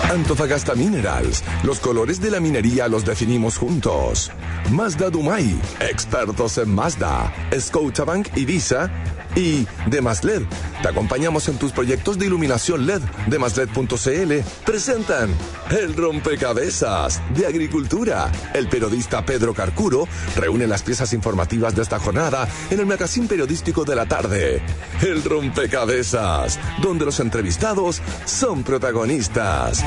Antofagasta Minerals, los colores de la minería los definimos juntos. Mazda Dumay, expertos en Mazda. Scotiabank Ibiza y Demasled. Te acompañamos en tus proyectos de iluminación LED. Demasled.cl presentan El Rompecabezas de Agricultura. El periodista Pedro Carcuro reúne las piezas informativas de esta jornada en el magazín periodístico de la tarde. El Rompecabezas, donde los entrevistados son protagonistas.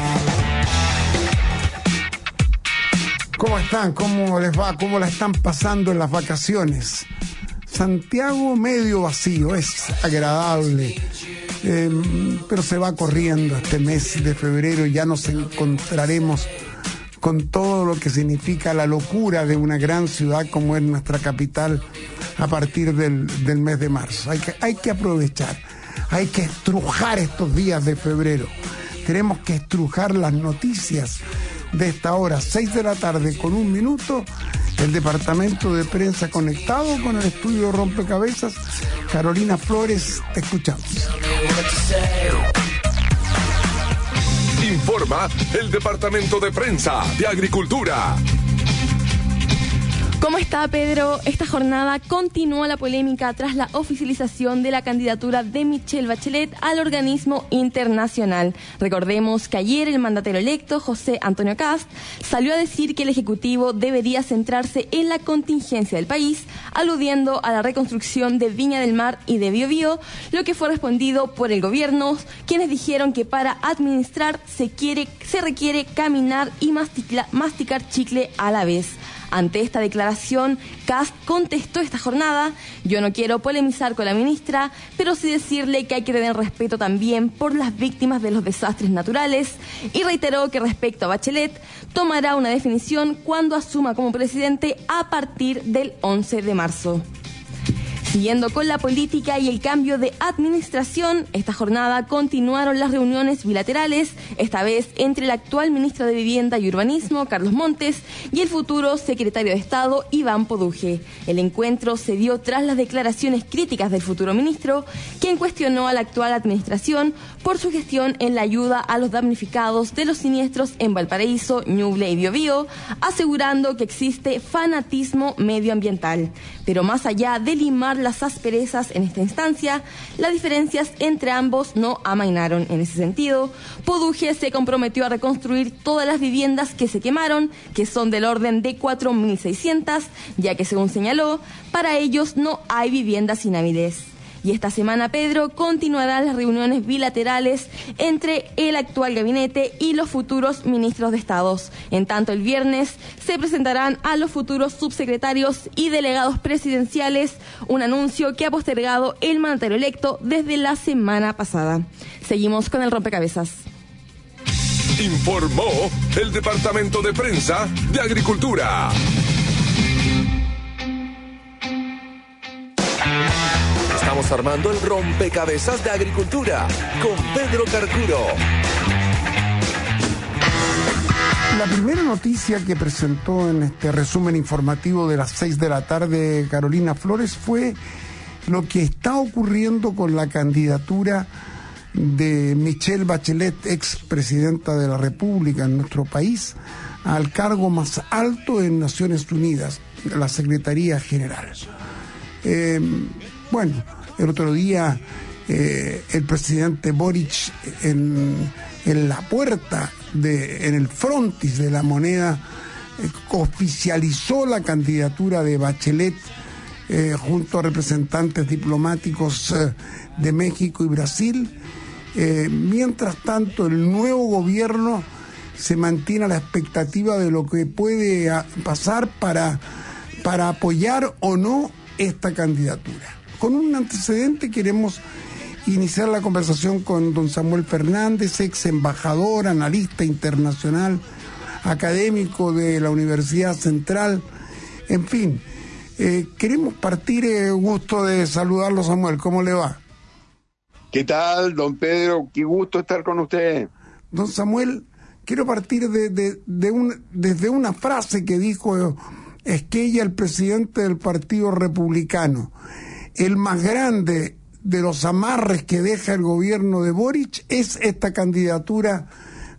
¿Cómo están? ¿Cómo les va? ¿Cómo la están pasando en las vacaciones? Santiago medio vacío, es agradable, pero se va corriendo este mes de febrero y ya nos encontraremos con todo lo que significa la locura de una gran ciudad como es nuestra capital a partir del mes de marzo. Hay que aprovechar, hay que estrujar estos días de febrero. Tenemos que estrujar las noticias de esta hora, 6 de la tarde con 1 minuto, el departamento de prensa conectado con el estudio Rompecabezas. Carolina Flores, te escuchamos. Informa el departamento de prensa de Agricultura. ¿Cómo está, Pedro? Esta jornada continúa la polémica tras la oficialización de la candidatura de Michelle Bachelet al organismo internacional. Recordemos que ayer el mandatario electo, José Antonio Kast, salió a decir que el Ejecutivo debería centrarse en la contingencia del país, aludiendo a la reconstrucción de Viña del Mar y de Biobío, lo que fue respondido por el gobierno, quienes dijeron que para administrar se requiere caminar y masticar chicle a la vez. Ante esta declaración, Kast contestó esta jornada: yo no quiero polemizar con la ministra, pero sí decirle que hay que tener respeto también por las víctimas de los desastres naturales, y reiteró que respecto a Bachelet, tomará una definición cuando asuma como presidente a partir del 11 de marzo. Siguiendo con la política y el cambio de administración, esta jornada continuaron las reuniones bilaterales, esta vez entre el actual ministro de Vivienda y Urbanismo, Carlos Montes, y el futuro secretario de Estado, Iván Poduje. El encuentro se dio tras las declaraciones críticas del futuro ministro, quien cuestionó a la actual administración por su gestión en la ayuda a los damnificados de los siniestros en Valparaíso, Ñuble y Biobío, asegurando que existe fanatismo medioambiental. Pero más allá de limar las asperezas en esta instancia, las diferencias entre ambos no amainaron. En ese sentido, Poduje se comprometió a reconstruir todas las viviendas que se quemaron, que son del orden de 4.600, ya que, según señaló, para ellos no hay viviendas inhábiles. Y esta semana, Pedro, continuarán las reuniones bilaterales entre el actual gabinete y los futuros ministros de Estado. En tanto, el viernes se presentarán a los futuros subsecretarios y delegados presidenciales, un anuncio que ha postergado el mandatario electo desde la semana pasada. Seguimos con el rompecabezas. Informó el departamento de prensa de Agricultura. Estamos armando el rompecabezas de Agricultura con Pedro Carcuro. La primera noticia que presentó en este resumen informativo de las 6 de la tarde Carolina Flores fue lo que está ocurriendo con la candidatura de Michelle Bachelet, expresidenta de la República en nuestro país, al cargo más alto en Naciones Unidas, la Secretaría General. Bueno, el otro día el presidente Boric en la puerta, en el frontis de la Moneda, oficializó la candidatura de Bachelet junto a representantes diplomáticos de México y Brasil. Mientras tanto, el nuevo gobierno se mantiene a la expectativa de lo que puede pasar para apoyar o no esta candidatura. Con un antecedente queremos iniciar la conversación con don Samuel Fernández, ex embajador, analista internacional, académico de la Universidad Central. En fin, queremos partir, gusto de saludarlo, Samuel. ¿Cómo le va? ¿Qué tal, don Pedro? Qué gusto estar con usted. Don Samuel, quiero partir desde una frase que dijo Esquella, el presidente del Partido Republicano. El más grande de los amarres que deja el gobierno de Boric es esta candidatura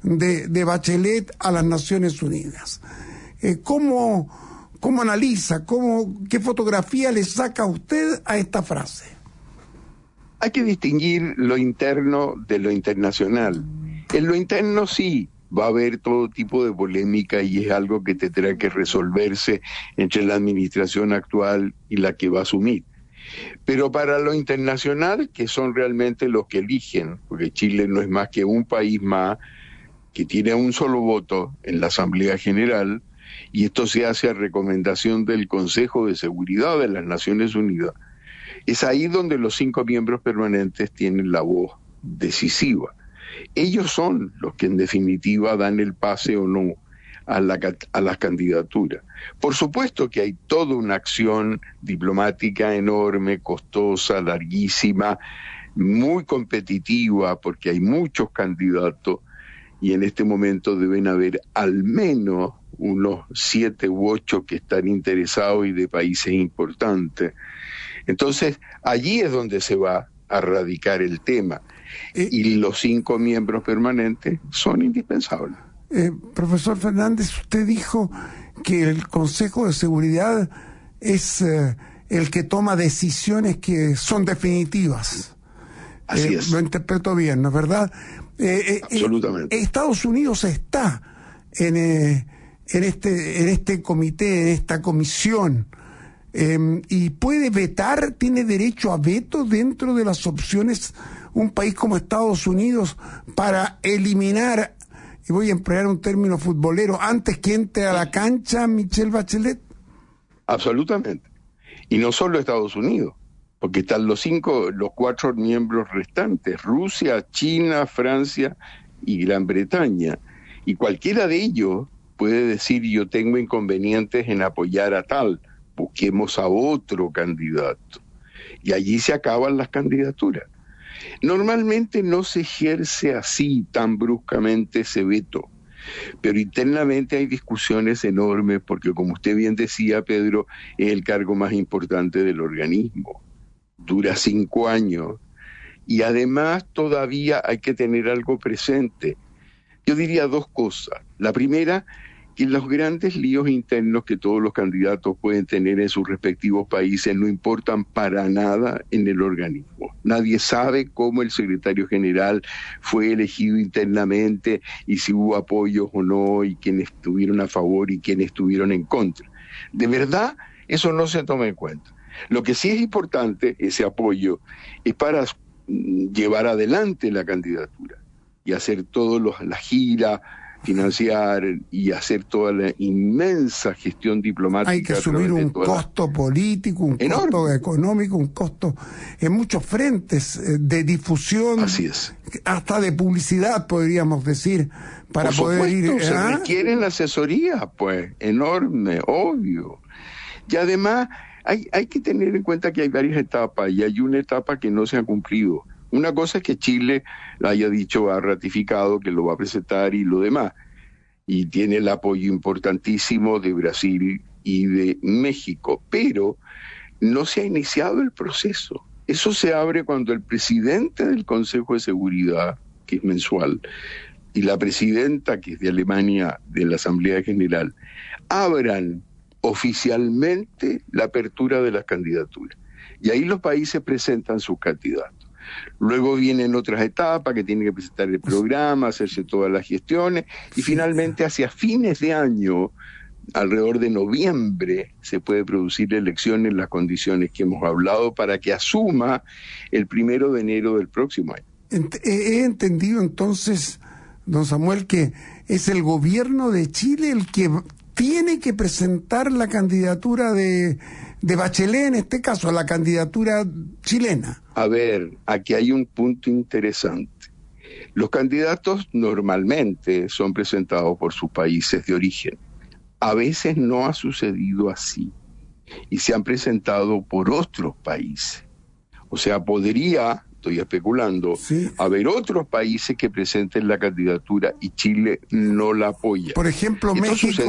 de Bachelet a las Naciones Unidas. ¿Cómo analiza, qué fotografía le saca usted a esta frase? Hay que distinguir lo interno de lo internacional. En lo interno sí va a haber todo tipo de polémica y es algo que tendrá que resolverse entre la administración actual y la que va a asumir. Pero para lo internacional, que son realmente los que eligen, porque Chile no es más que un país más que tiene un solo voto en la Asamblea General, y esto se hace a recomendación del Consejo de Seguridad de las Naciones Unidas. Es ahí donde los 5 miembros permanentes tienen la voz decisiva. Ellos son los que en definitiva dan el pase o no a las candidaturas. Por supuesto que hay toda una acción diplomática enorme, costosa, larguísima, muy competitiva, porque hay muchos candidatos y en este momento deben haber al menos unos 7 u 8 que están interesados y de países importantes. Entonces, allí es donde se va a radicar el tema. Y los 5 miembros permanentes son indispensables. Profesor Fernández, usted dijo que el Consejo de Seguridad es el que toma decisiones que son definitivas. Así es. Lo interpreto bien, ¿no es verdad? Absolutamente. Estados Unidos está en este comité, en esta comisión, y puede vetar, tiene derecho a veto dentro de las opciones un país como Estados Unidos para eliminar, y voy a emplear un término futbolero, antes que entre a la cancha Michelle Bachelet. Absolutamente. Y no solo Estados Unidos, porque están los 4 miembros restantes: Rusia, China, Francia y Gran Bretaña. Y cualquiera de ellos puede decir: yo tengo inconvenientes en apoyar a tal, busquemos a otro candidato. Y allí se acaban las candidaturas. Normalmente no se ejerce así tan bruscamente ese veto, pero internamente hay discusiones enormes porque, como usted bien decía, Pedro, es el cargo más importante del organismo. Dura 5 años y además todavía hay que tener algo presente. Yo diría 2 cosas. La primera, que los grandes líos internos que todos los candidatos pueden tener en sus respectivos países no importan para nada en el organismo. Nadie sabe cómo el secretario general fue elegido internamente y si hubo apoyos o no, y quiénes estuvieron a favor y quiénes estuvieron en contra. De verdad, eso no se toma en cuenta. Lo que sí es importante, ese apoyo, es para llevar adelante la candidatura y hacer toda la gira, financiar y hacer toda la inmensa gestión diplomática. Hay que asumir un costo político, un enorme costo económico, un costo en muchos frentes de difusión. Así es. Hasta de publicidad, podríamos decir, para por poder supuesto, ir. Se requieren asesoría, pues, enorme, obvio. Y además hay que tener en cuenta que hay varias etapas y hay una etapa que no se ha cumplido. Una cosa es que Chile haya dicho, ha ratificado que lo va a presentar y lo demás, y tiene el apoyo importantísimo de Brasil y de México, pero no se ha iniciado el proceso. Eso se abre cuando el presidente del Consejo de Seguridad, que es mensual, y la presidenta, que es de Alemania, de la Asamblea General, abran oficialmente la apertura de las candidaturas. Y ahí los países presentan sus candidatos. Luego vienen otras etapas que tienen que presentar el programa, hacerse todas las gestiones, y finalmente hacia fines de año, alrededor de noviembre, se puede producir elecciones en las condiciones que hemos hablado para que asuma el 1 de enero del próximo año. He entendido entonces, don Samuel, que es el gobierno de Chile el que tiene que presentar la candidatura de Bachelet, en este caso, la candidatura chilena. A ver, aquí hay un punto interesante. Los candidatos normalmente son presentados por sus países de origen. A veces no ha sucedido así y se han presentado por otros países. O sea, podría, estoy especulando, sí, haber otros países que presenten la candidatura y Chile no la apoya. Por ejemplo,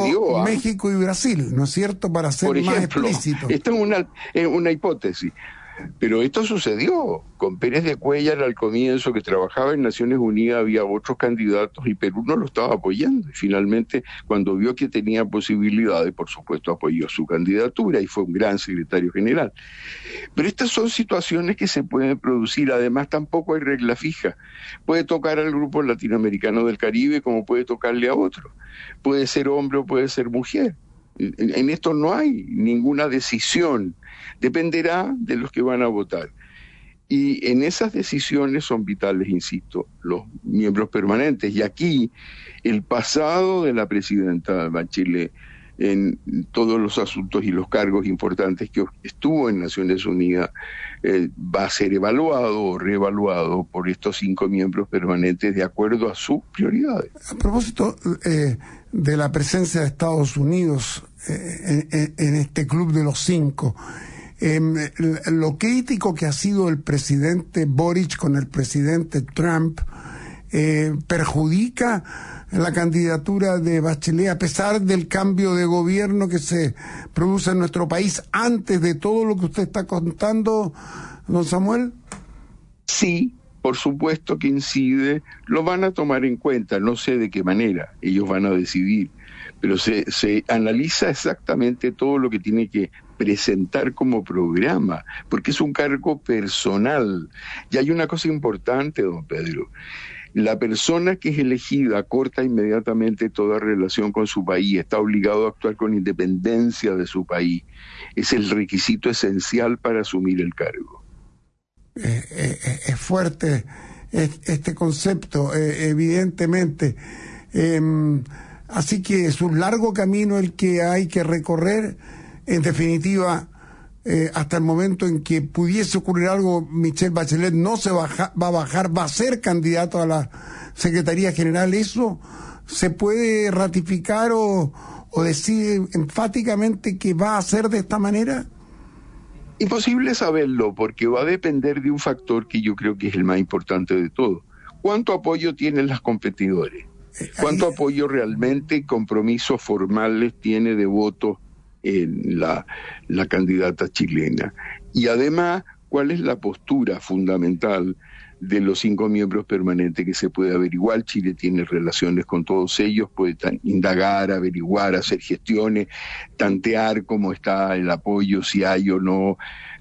México y Brasil, ¿no es cierto? Para ser más explícito. Esto es una hipótesis. Pero esto sucedió con Pérez de Cuéllar al comienzo, que trabajaba en Naciones Unidas, había otros candidatos y Perú no lo estaba apoyando. Y finalmente, cuando vio que tenía posibilidades, por supuesto apoyó su candidatura y fue un gran secretario general. Pero estas son situaciones que se pueden producir. Además, tampoco hay regla fija. Puede tocar al grupo latinoamericano del Caribe como puede tocarle a otro. Puede ser hombre o puede ser mujer. En esto no hay ninguna decisión, dependerá de los que van a votar. Y en esas decisiones son vitales, insisto, los miembros permanentes. Y aquí el pasado de la presidenta Bachelet en todos los asuntos y los cargos importantes que estuvo en Naciones Unidas va a ser evaluado o reevaluado por estos 5 miembros permanentes de acuerdo a sus prioridades. A propósito de la presencia de Estados Unidos en este club de los 5, lo crítico que ha sido el presidente Boric con el presidente Trump perjudica la candidatura de Bachelet a pesar del cambio de gobierno que se produce en nuestro país antes de todo lo que usted está contando, don Samuel. Sí, por supuesto que incide, lo van a tomar en cuenta, no sé de qué manera, ellos van a decidir, pero se analiza exactamente todo lo que tiene que presentar como programa, porque es un cargo personal. Y hay una cosa importante, don Pedro: la persona que es elegida corta inmediatamente toda relación con su país, está obligado a actuar con independencia de su país. Es el requisito esencial para asumir el cargo. Es fuerte este concepto, evidentemente. Así que es un largo camino el que hay que recorrer. En definitiva, hasta el momento en que pudiese ocurrir algo, Michelle Bachelet no se va a bajar, va a ser candidato a la Secretaría General. ¿Eso se puede ratificar o decir enfáticamente que va a ser de esta manera? Imposible saberlo, porque va a depender de un factor que yo creo que es el más importante de todo. ¿Cuánto apoyo tienen las competidores? ¿Cuánto apoyo realmente, compromisos formales tiene de votos en la candidata chilena? Y además, ¿cuál es la postura fundamental de los 5 miembros permanentes que se puede averiguar? Chile tiene relaciones con todos ellos, puede indagar, averiguar, hacer gestiones, tantear cómo está el apoyo, si hay o no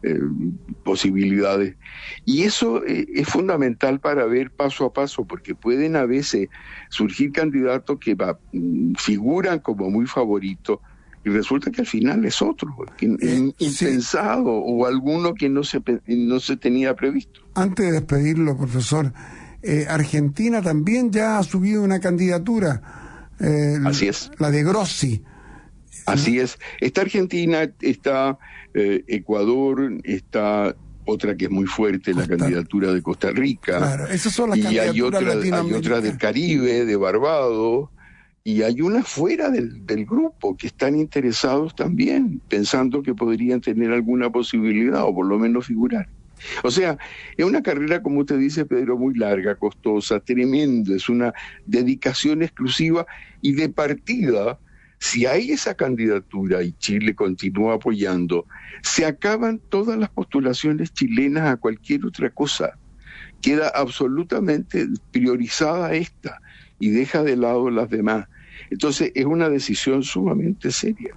posibilidades. Y eso es fundamental para ver paso a paso, porque pueden a veces surgir candidatos que figuran como muy favoritos, y resulta que al final es otro, impensado, o alguno que no se tenía previsto. Antes de despedirlo, profesor, Argentina también ya ha subido una candidatura. Así es. La de Grossi. Así es. Está Argentina, está Ecuador, está otra que es muy fuerte, la candidatura de Costa Rica. Claro, esas son las y hay candidaturas otra del Caribe, de Barbados. Y hay una fuera del grupo que están interesados también, pensando que podrían tener alguna posibilidad o por lo menos figurar. O sea, es una carrera, como usted dice, Pedro, muy larga, costosa, tremenda, es una dedicación exclusiva y de partida. Si hay esa candidatura y Chile continúa apoyando, se acaban todas las postulaciones chilenas a cualquier otra cosa. Queda absolutamente priorizada esta y deja de lado las demás. Entonces es una decisión sumamente seria.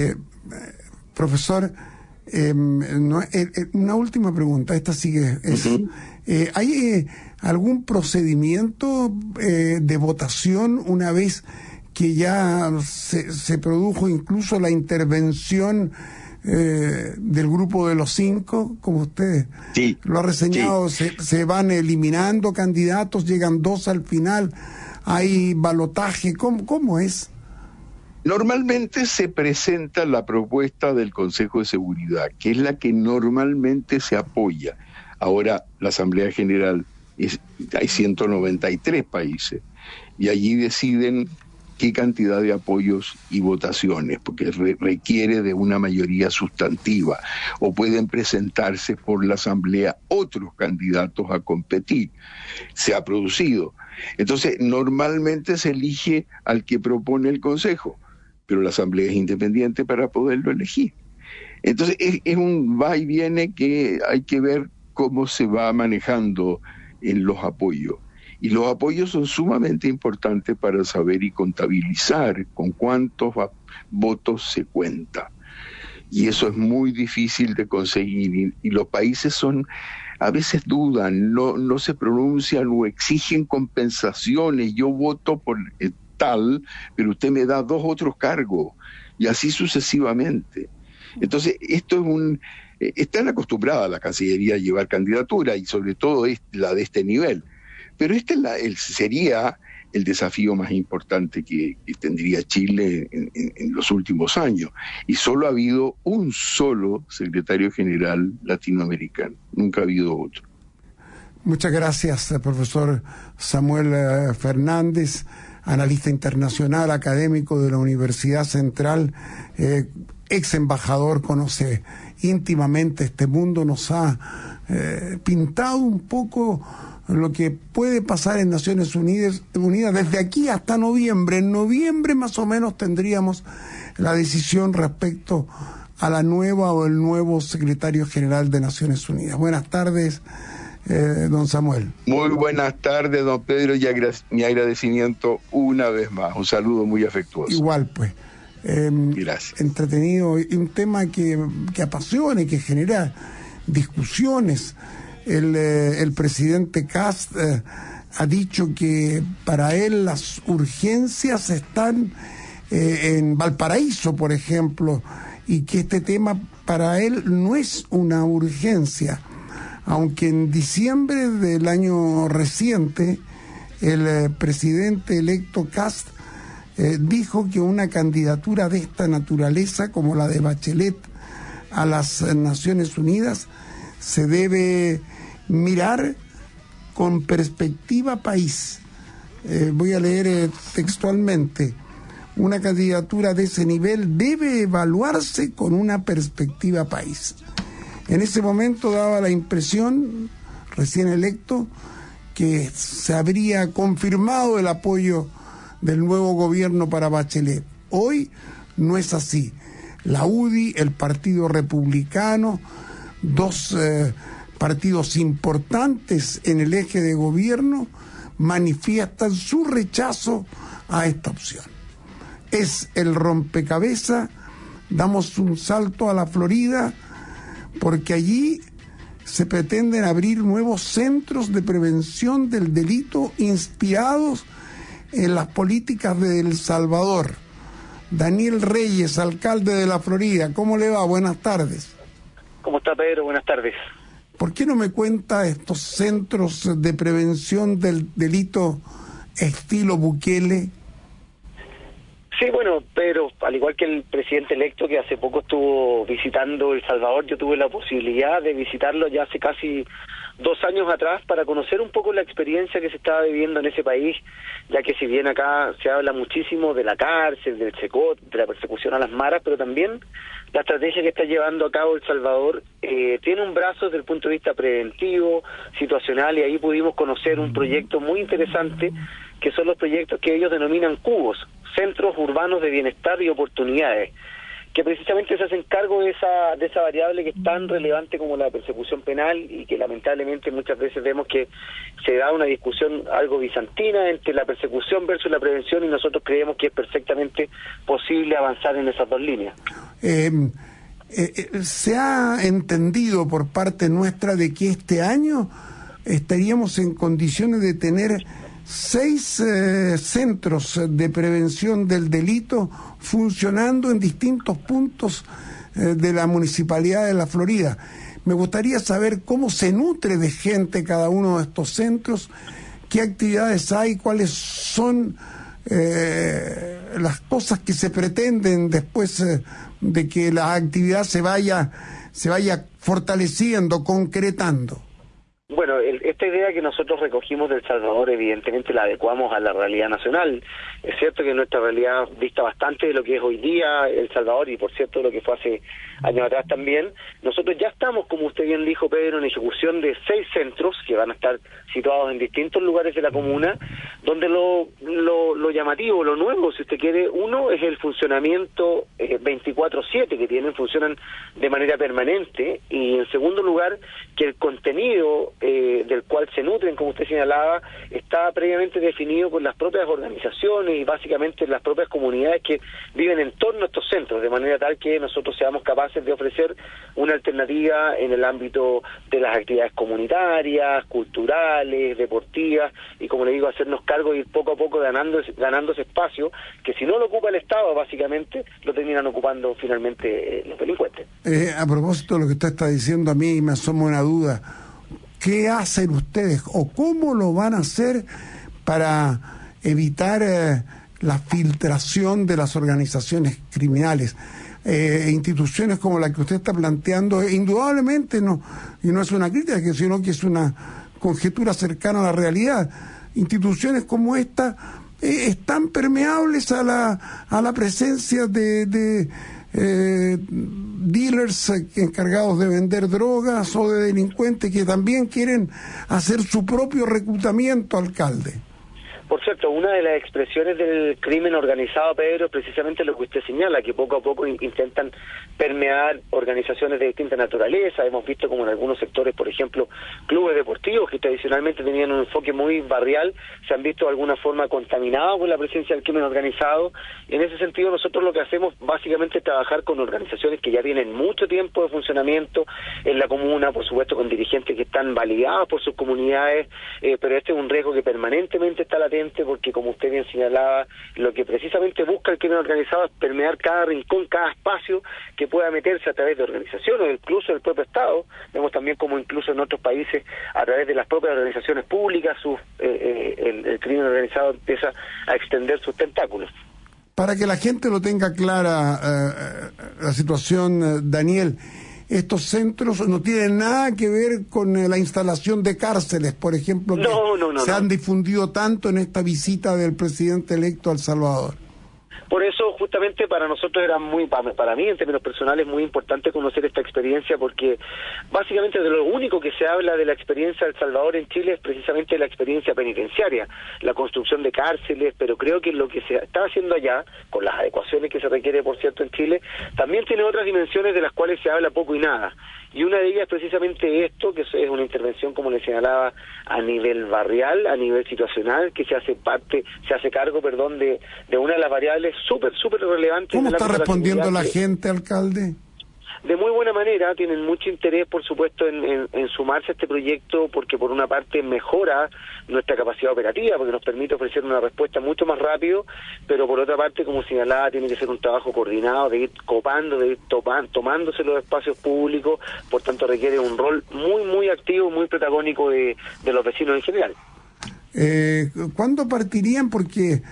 Profesor, una última pregunta, esta sigue. ¿Hay algún procedimiento de votación una vez que ya se produjo incluso la intervención del grupo de los 5, como usted lo ha reseñado? Sí. Se van eliminando candidatos, llegan 2 al final, hay balotaje, ¿cómo es? Normalmente se presenta la propuesta del Consejo de Seguridad, que es la que normalmente se apoya. Ahora la Asamblea General hay 193 países y allí deciden qué cantidad de apoyos y votaciones, porque requiere de una mayoría sustantiva, o pueden presentarse por la Asamblea otros candidatos a competir. Se ha producido. Entonces, normalmente se elige al que propone el Consejo, pero la Asamblea es independiente para poderlo elegir. Entonces es un va y viene que hay que ver cómo se va manejando en los apoyos. Y los apoyos son sumamente importantes para saber y contabilizar con cuántos votos se cuenta. Y eso es muy difícil de conseguir. Y los países a veces dudan, no se pronuncian o exigen compensaciones. Yo voto por tal, pero usted me da 2 otros cargos. Y así sucesivamente. Entonces, están acostumbradas la Cancillería a llevar candidatura, y sobre todo la de este nivel. Pero sería el desafío más importante que tendría Chile en los últimos años. Y solo ha habido un solo secretario general latinoamericano, nunca ha habido otro. Muchas gracias, profesor Samuel Fernández, analista internacional, académico de la Universidad Central, ex embajador, conoce íntimamente este mundo, nos ha pintado un poco lo que puede pasar en Naciones Unidas desde aquí hasta noviembre. En noviembre más o menos tendríamos la decisión respecto a la nueva o el nuevo secretario general de Naciones Unidas. Buenas tardes, don Samuel. Muy buenas tardes, don Pedro, y mi agradecimiento una vez más. Un saludo muy afectuoso. Igual, pues. Gracias. Entretenido y un tema que apasiona y que genera discusiones. El presidente Kast ha dicho que para él las urgencias están en Valparaíso, por ejemplo, y que este tema para él no es una urgencia, aunque en diciembre del año reciente el presidente electo Kast dijo que una candidatura de esta naturaleza, como la de Bachelet a las Naciones Unidas, se debe mirar con perspectiva país. Voy a leer textualmente: una candidatura de ese nivel debe evaluarse con una perspectiva país. En ese momento daba la impresión, recién electo, que se habría confirmado el apoyo del nuevo gobierno para Bachelet. Hoy no es así. La UDI, el Partido Republicano, 2 partidos importantes en el eje de gobierno, manifiestan su rechazo a esta opción. Es el rompecabezas. Damos un salto a la Florida, porque allí se pretenden abrir nuevos centros de prevención del delito inspirados en las políticas de El Salvador. Daniel Reyes, alcalde de la Florida, ¿cómo le va? Buenas tardes. ¿Cómo está, Pedro? Buenas tardes. ¿Por qué no me cuenta estos centros de prevención del delito estilo Bukele? Sí, bueno, Pedro, al igual que el presidente electo que hace poco estuvo visitando El Salvador, yo tuve la posibilidad de visitarlo ya hace casi 2 años atrás para conocer un poco la experiencia que se estaba viviendo en ese país, ya que si bien acá se habla muchísimo de la cárcel, del SECOT, de la persecución a las maras, pero también la estrategia que está llevando a cabo El Salvador tiene un brazo desde el punto de vista preventivo, situacional, y ahí pudimos conocer un proyecto muy interesante, que son los proyectos que ellos denominan CUBOS, Centros Urbanos de Bienestar y Oportunidades, que precisamente se hacen cargo de esa variable que es tan relevante como la persecución penal, y que lamentablemente muchas veces vemos que se da una discusión algo bizantina entre la persecución versus la prevención, y nosotros creemos que es perfectamente posible avanzar en esas 2 líneas. Se ha entendido por parte nuestra de que este año estaríamos en condiciones de tener 6 centros de prevención del delito funcionando en distintos puntos de la Municipalidad de la Florida. Me gustaría saber cómo se nutre de gente cada uno de estos centros, qué actividades hay, cuáles son las cosas que se pretenden después de que la actividad se vaya fortaleciendo, concretando. Bueno, esta idea que nosotros recogimos del Salvador, evidentemente la adecuamos a la realidad nacional. Es cierto que nuestra realidad dista bastante de lo que es hoy día El Salvador y, por cierto, lo que fue hace años atrás también. Nosotros ya estamos, como usted bien dijo, Pedro, en ejecución de 6 centros que van a estar situados en distintos lugares de la comuna, donde lo llamativo, lo nuevo, si usted quiere, uno es el funcionamiento 24/7 que funcionan de manera permanente, y en segundo lugar, que el contenido del cual se nutren, como usted señalaba, está previamente definido por las propias organizaciones y básicamente las propias comunidades que viven en torno a estos centros, de manera tal que nosotros seamos capaces de ofrecer una alternativa en el ámbito de las actividades comunitarias, culturales, deportivas, y como le digo, hacernos cargo y ir poco a poco ganando ese espacio, que si no lo ocupa el Estado, básicamente, lo terminan ocupando finalmente los delincuentes. A propósito de lo que usted está diciendo, a mí me asoma una duda. ¿Qué hacen ustedes o cómo lo van a hacer para evitar la filtración de las organizaciones criminales? Instituciones como la que usted está planteando, indudablemente no, y no es una crítica, sino que es una conjetura cercana a la realidad. Instituciones como esta están permeables a la presencia de dealers encargados de vender drogas o de delincuentes que también quieren hacer su propio reclutamiento, alcalde. Por cierto, una de las expresiones del crimen organizado, Pedro, es precisamente lo que usted señala, que poco a poco intentan permear organizaciones de distinta naturaleza. Hemos visto como en algunos sectores, por ejemplo, clubes deportivos que tradicionalmente tenían un enfoque muy barrial, se han visto de alguna forma contaminados con la presencia del crimen organizado. En ese sentido, nosotros lo que hacemos básicamente es trabajar con organizaciones que ya tienen mucho tiempo de funcionamiento en la comuna, por supuesto con dirigentes que están validados por sus comunidades, pero este es un riesgo que permanentemente está latente, porque como usted bien señalaba, lo que precisamente busca el crimen organizado es permear cada rincón, cada espacio que pueda meterse a través de organizaciones, o incluso del propio Estado. Vemos también como incluso en otros países, a través de las propias organizaciones públicas, el crimen organizado empieza a extender sus tentáculos. Para que la gente lo tenga clara, la situación, Daniel, estos centros no tienen nada que ver con la instalación de cárceles, por ejemplo, que se han difundido tanto en esta visita del presidente electo a El Salvador. Por eso, justamente, para nosotros era para mí, en términos personales, muy importante conocer esta experiencia, porque básicamente de lo único que se habla de la experiencia de El Salvador en Chile es precisamente la experiencia penitenciaria, la construcción de cárceles, pero creo que lo que se está haciendo allá, con las adecuaciones que se requiere, por cierto, en Chile, también tiene otras dimensiones de las cuales se habla poco y nada. Y una de ellas es precisamente esto, que es una intervención, como le señalaba, a nivel barrial, a nivel situacional, que se hace cargo, de una de las variables súper relevantes. ¿Cómo está respondiendo la gente, alcalde? De muy buena manera, tienen mucho interés, por supuesto, en sumarse a este proyecto, porque por una parte mejora nuestra capacidad operativa, porque nos permite ofrecer una respuesta mucho más rápido, pero por otra parte, como señalaba, tiene que ser un trabajo coordinado, de ir copando, de ir tomándose los espacios públicos, por tanto requiere un rol muy activo, muy protagónico de los vecinos en general. ¿Cuándo partirían? Porque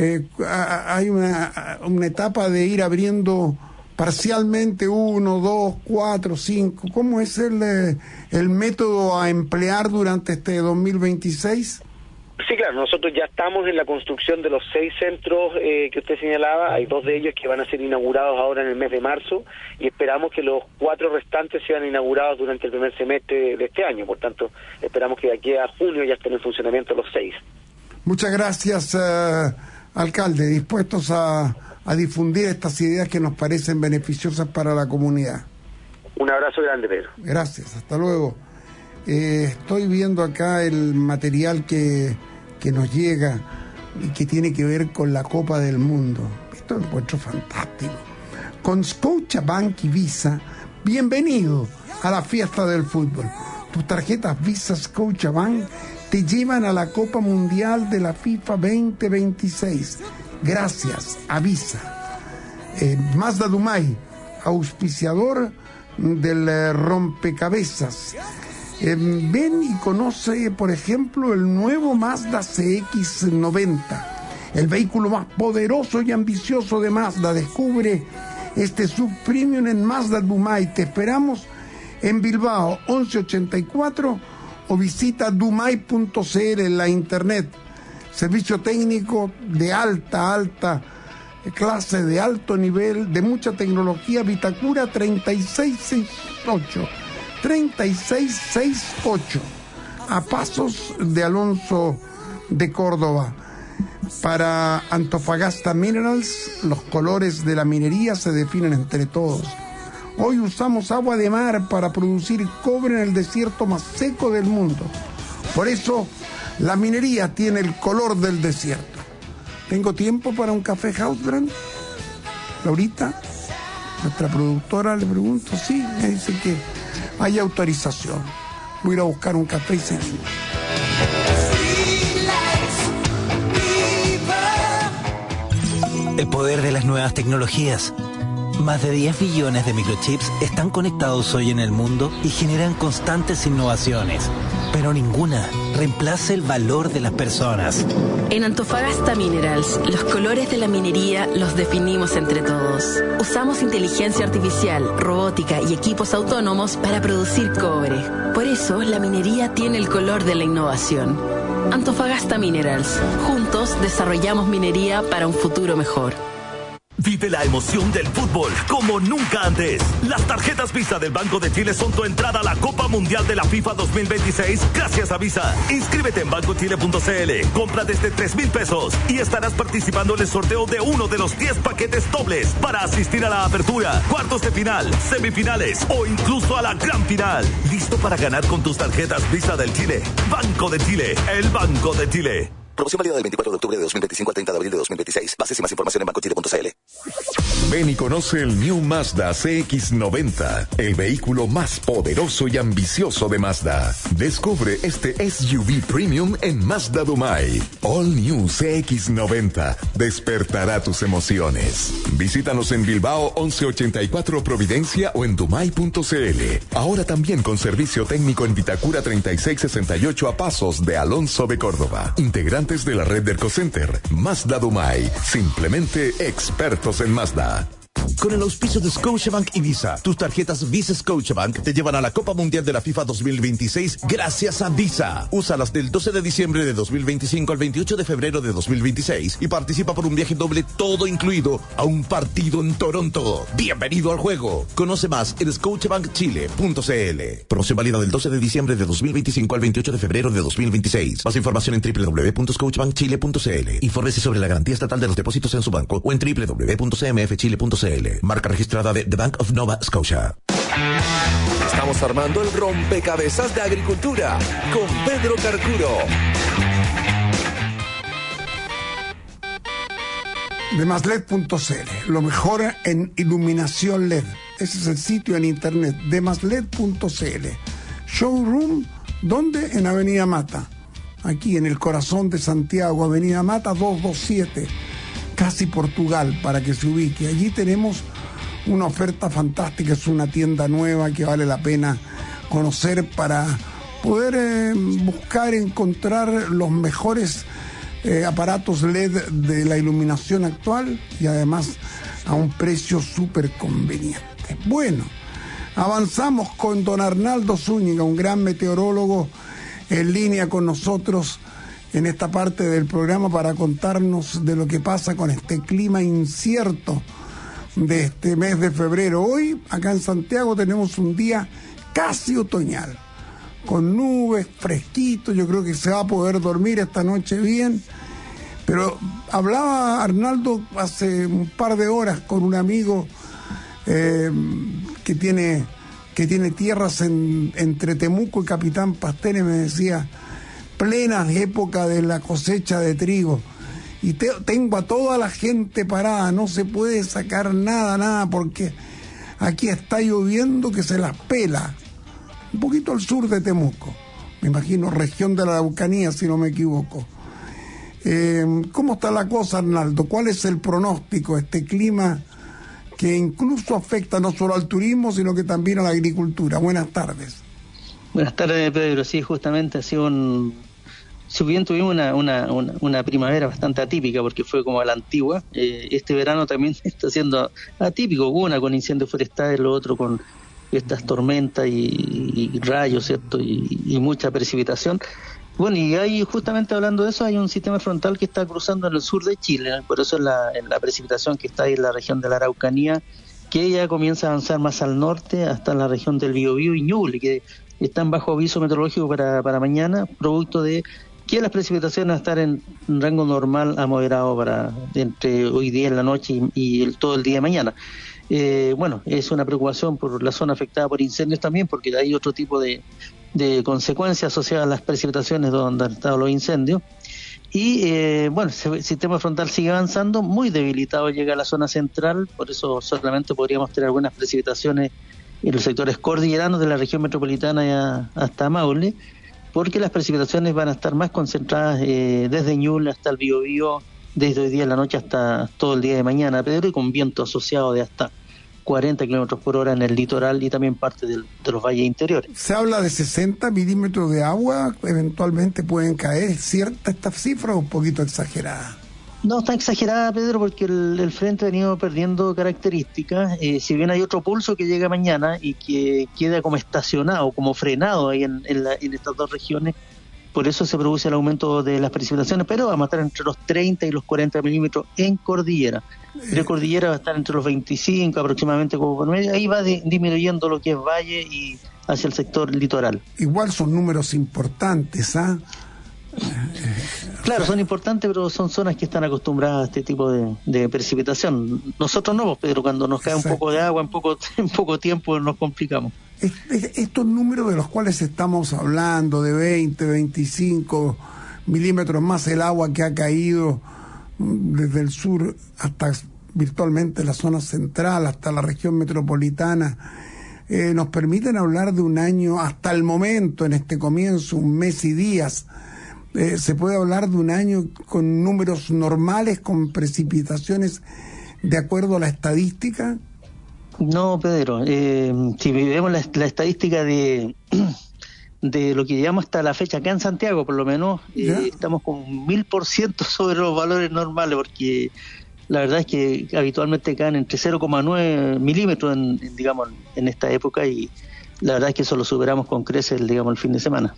hay una etapa de ir abriendo parcialmente 1, 2, 4, 5. ¿Cómo es el método a emplear durante este 2026? Sí, claro, nosotros ya estamos en la construcción de los 6 centros que usted señalaba. Hay 2 de ellos que van a ser inaugurados ahora en el mes de marzo, y esperamos que los 4 restantes sean inaugurados durante el primer semestre de este año. Por tanto, esperamos que de aquí a junio ya estén en funcionamiento los 6. Muchas gracias, alcalde, dispuestos a difundir estas ideas que nos parecen beneficiosas para la comunidad. Un abrazo grande, Pedro. Gracias, hasta luego. Estoy viendo acá el material que nos llega y que tiene que ver con la Copa del Mundo. Esto lo encuentro fantástico. Con Scotiabank y Visa, bienvenido a la fiesta del fútbol. Tus tarjetas Visa Scotiabank te llevan a la Copa Mundial de la FIFA 2026. Gracias a Visa. Mazda Dumay, auspiciador del rompecabezas. Ven y conoce, por ejemplo, el nuevo Mazda CX-90, el vehículo más poderoso y ambicioso de Mazda. Descubre este subpremium en Mazda Dumay. Te esperamos en Bilbao, 1184, o visita dumai.cl en la internet. Servicio técnico de alta clase, de alto nivel, de mucha tecnología. Vitacura 3668, a pasos de Alonso de Córdoba. Para Antofagasta Minerals, los colores de la minería se definen entre todos. Hoy usamos agua de mar para producir cobre en el desierto más seco del mundo. Por eso, la minería tiene el color del desierto. ¿Tengo tiempo para un café Hausbrand? Laurita, nuestra productora, le pregunto. Sí, me dice que hay autorización. Voy a ir a buscar un café y seguimos. El poder de las nuevas tecnologías. Más de 10 billones de microchips están conectados hoy en el mundo y generan constantes innovaciones. Pero ninguna reemplaza el valor de las personas. En Antofagasta Minerals, los colores de la minería los definimos entre todos. Usamos inteligencia artificial, robótica y equipos autónomos para producir cobre. Por eso, la minería tiene el color de la innovación. Antofagasta Minerals. Juntos desarrollamos minería para un futuro mejor. Vive la emoción del fútbol como nunca antes. Las tarjetas Visa del Banco de Chile son tu entrada a la Copa Mundial de la FIFA 2026 gracias a Visa. Inscríbete en bancochile.cl, compra desde 3,000 pesos y estarás participando en el sorteo de uno de los 10 paquetes dobles para asistir a la apertura, cuartos de final, semifinales o incluso a la gran final. ¿Listo para ganar con tus tarjetas Visa del Chile? Banco de Chile, el Banco de Chile. Promoción válida del 24 de octubre de 2025 al 30 de abril de 2026. Bases y más información en bancochile.cl. Ven y conoce el New Mazda CX-90, el vehículo más poderoso y ambicioso de Mazda. Descubre este SUV Premium en Mazda Dumai. All New CX-90 despertará tus emociones. Visítanos en Bilbao 1184 Providencia o en dumai.cl. Ahora también con servicio técnico en Vitacura 3668 a pasos de Alonso de Córdoba. Integrantes de la red del Ecocenter. Mazda Dumai. Simplemente expertos en Mazda. Con el auspicio de Scotiabank y Visa, tus tarjetas Visa Scotiabank te llevan a la Copa Mundial de la FIFA 2026 gracias a Visa. Úsalas del 12 de diciembre de 2025 al 28 de febrero de 2026 y participa por un viaje doble todo incluido a un partido en Toronto. Bienvenido al juego. Conoce más en scotiabankchile.cl. Promoción válida del 12 de diciembre de 2025 al 28 de febrero de 2026. Más información en www.scotiabankchile.cl. Infórmese sobre la garantía estatal de los depósitos en su banco o en www.cmfchile.cl. Marca registrada de The Bank of Nova Scotia. Estamos armando el rompecabezas de agricultura con Pedro Carcuro. Demasled.cl, lo mejor en iluminación LED. Ese es el sitio en internet, demasled.cl. Showroom, ¿dónde? En Avenida Mata, aquí en el corazón de Santiago, Avenida Mata 227. Casi Portugal, para que se ubique. Allí tenemos una oferta fantástica, es una tienda nueva que vale la pena conocer para poder buscar, encontrar los mejores aparatos LED de la iluminación actual y además a un precio súper conveniente. Bueno, avanzamos con don Arnaldo Zúñiga, un gran meteorólogo en línea con nosotros en esta parte del programa para contarnos de lo que pasa con este clima incierto de este mes de febrero. Hoy, acá en Santiago, tenemos un día casi otoñal, con nubes, fresquito. Yo creo que se va a poder dormir esta noche bien. Pero hablaba Arnaldo hace un par de horas con un amigo que tiene tierras entre Temuco y Capitán Pastene. Me decía, plena época de la cosecha de trigo, y tengo a toda la gente parada, no se puede sacar nada, porque aquí está lloviendo que se las pela. Un poquito al sur de Temuco, me imagino, región de la Araucanía, si no me equivoco. ¿Cómo está la cosa, Arnaldo? ¿Cuál es el pronóstico? Este clima que incluso afecta no solo al turismo, sino que también a la agricultura. Buenas tardes. Buenas tardes, Pedro. Sí, justamente ha sido si bien tuvimos una primavera bastante atípica, porque fue como a la antigua, este verano también está siendo atípico, una con incendios forestales, lo otro con estas tormentas y rayos, ¿cierto? Y mucha precipitación. Bueno, y ahí justamente hablando de eso, hay un sistema frontal que está cruzando en el sur de Chile, por eso en la precipitación que está ahí en la región de la Araucanía, que ya comienza a avanzar más al norte hasta la región del Biobío y Ñuble, que están bajo aviso meteorológico para mañana, producto de que las precipitaciones van a estar en rango normal a moderado para entre hoy día en la noche y todo el día de mañana. Bueno, es una preocupación por la zona afectada por incendios también, porque hay otro tipo de consecuencias asociadas a las precipitaciones donde han estado los incendios. Y bueno, el sistema frontal sigue avanzando, muy debilitado llega a la zona central, por eso solamente podríamos tener algunas precipitaciones en los sectores cordilleranos de la región metropolitana hasta Maule, porque las precipitaciones van a estar más concentradas desde Ñuble hasta el Biobío, desde hoy día en la noche hasta todo el día de mañana, Pedro, y con viento asociado de hasta 40 kilómetros por hora en el litoral y también parte de los valles interiores. Se habla de 60 milímetros de agua, eventualmente pueden caer. ¿Es cierta esta cifra o un poquito exagerada? No, está exagerada, Pedro, porque el frente ha venido perdiendo características. Si bien hay otro pulso que llega mañana y que queda como estacionado, como frenado ahí en estas dos regiones, por eso se produce el aumento de las precipitaciones, pero va a estar entre los 30 y los 40 milímetros en cordillera. De cordillera va a estar entre los 25 aproximadamente como por medio, ahí va disminuyendo lo que es valle y hacia el sector litoral. Igual son números importantes, ¿ah? Claro, son importantes, pero son zonas que están acostumbradas a este tipo de precipitación. Nosotros no, pero cuando nos cae un poco de agua en poco tiempo nos complicamos. Estos números de los cuales estamos hablando, de 20, 25 milímetros más el agua que ha caído desde el sur hasta virtualmente la zona central, hasta la región metropolitana, nos permiten hablar de un año, hasta el momento, en este comienzo, un mes y días, se puede hablar de un año con números normales, con precipitaciones de acuerdo a la estadística. No, Pedro, si vemos la estadística de lo que llevamos hasta la fecha acá en Santiago, por lo menos, estamos con 1000% sobre los valores normales, porque la verdad es que habitualmente caen entre 0,9 milímetros en esta época, y la verdad es que eso lo superamos con creces, el fin de semana.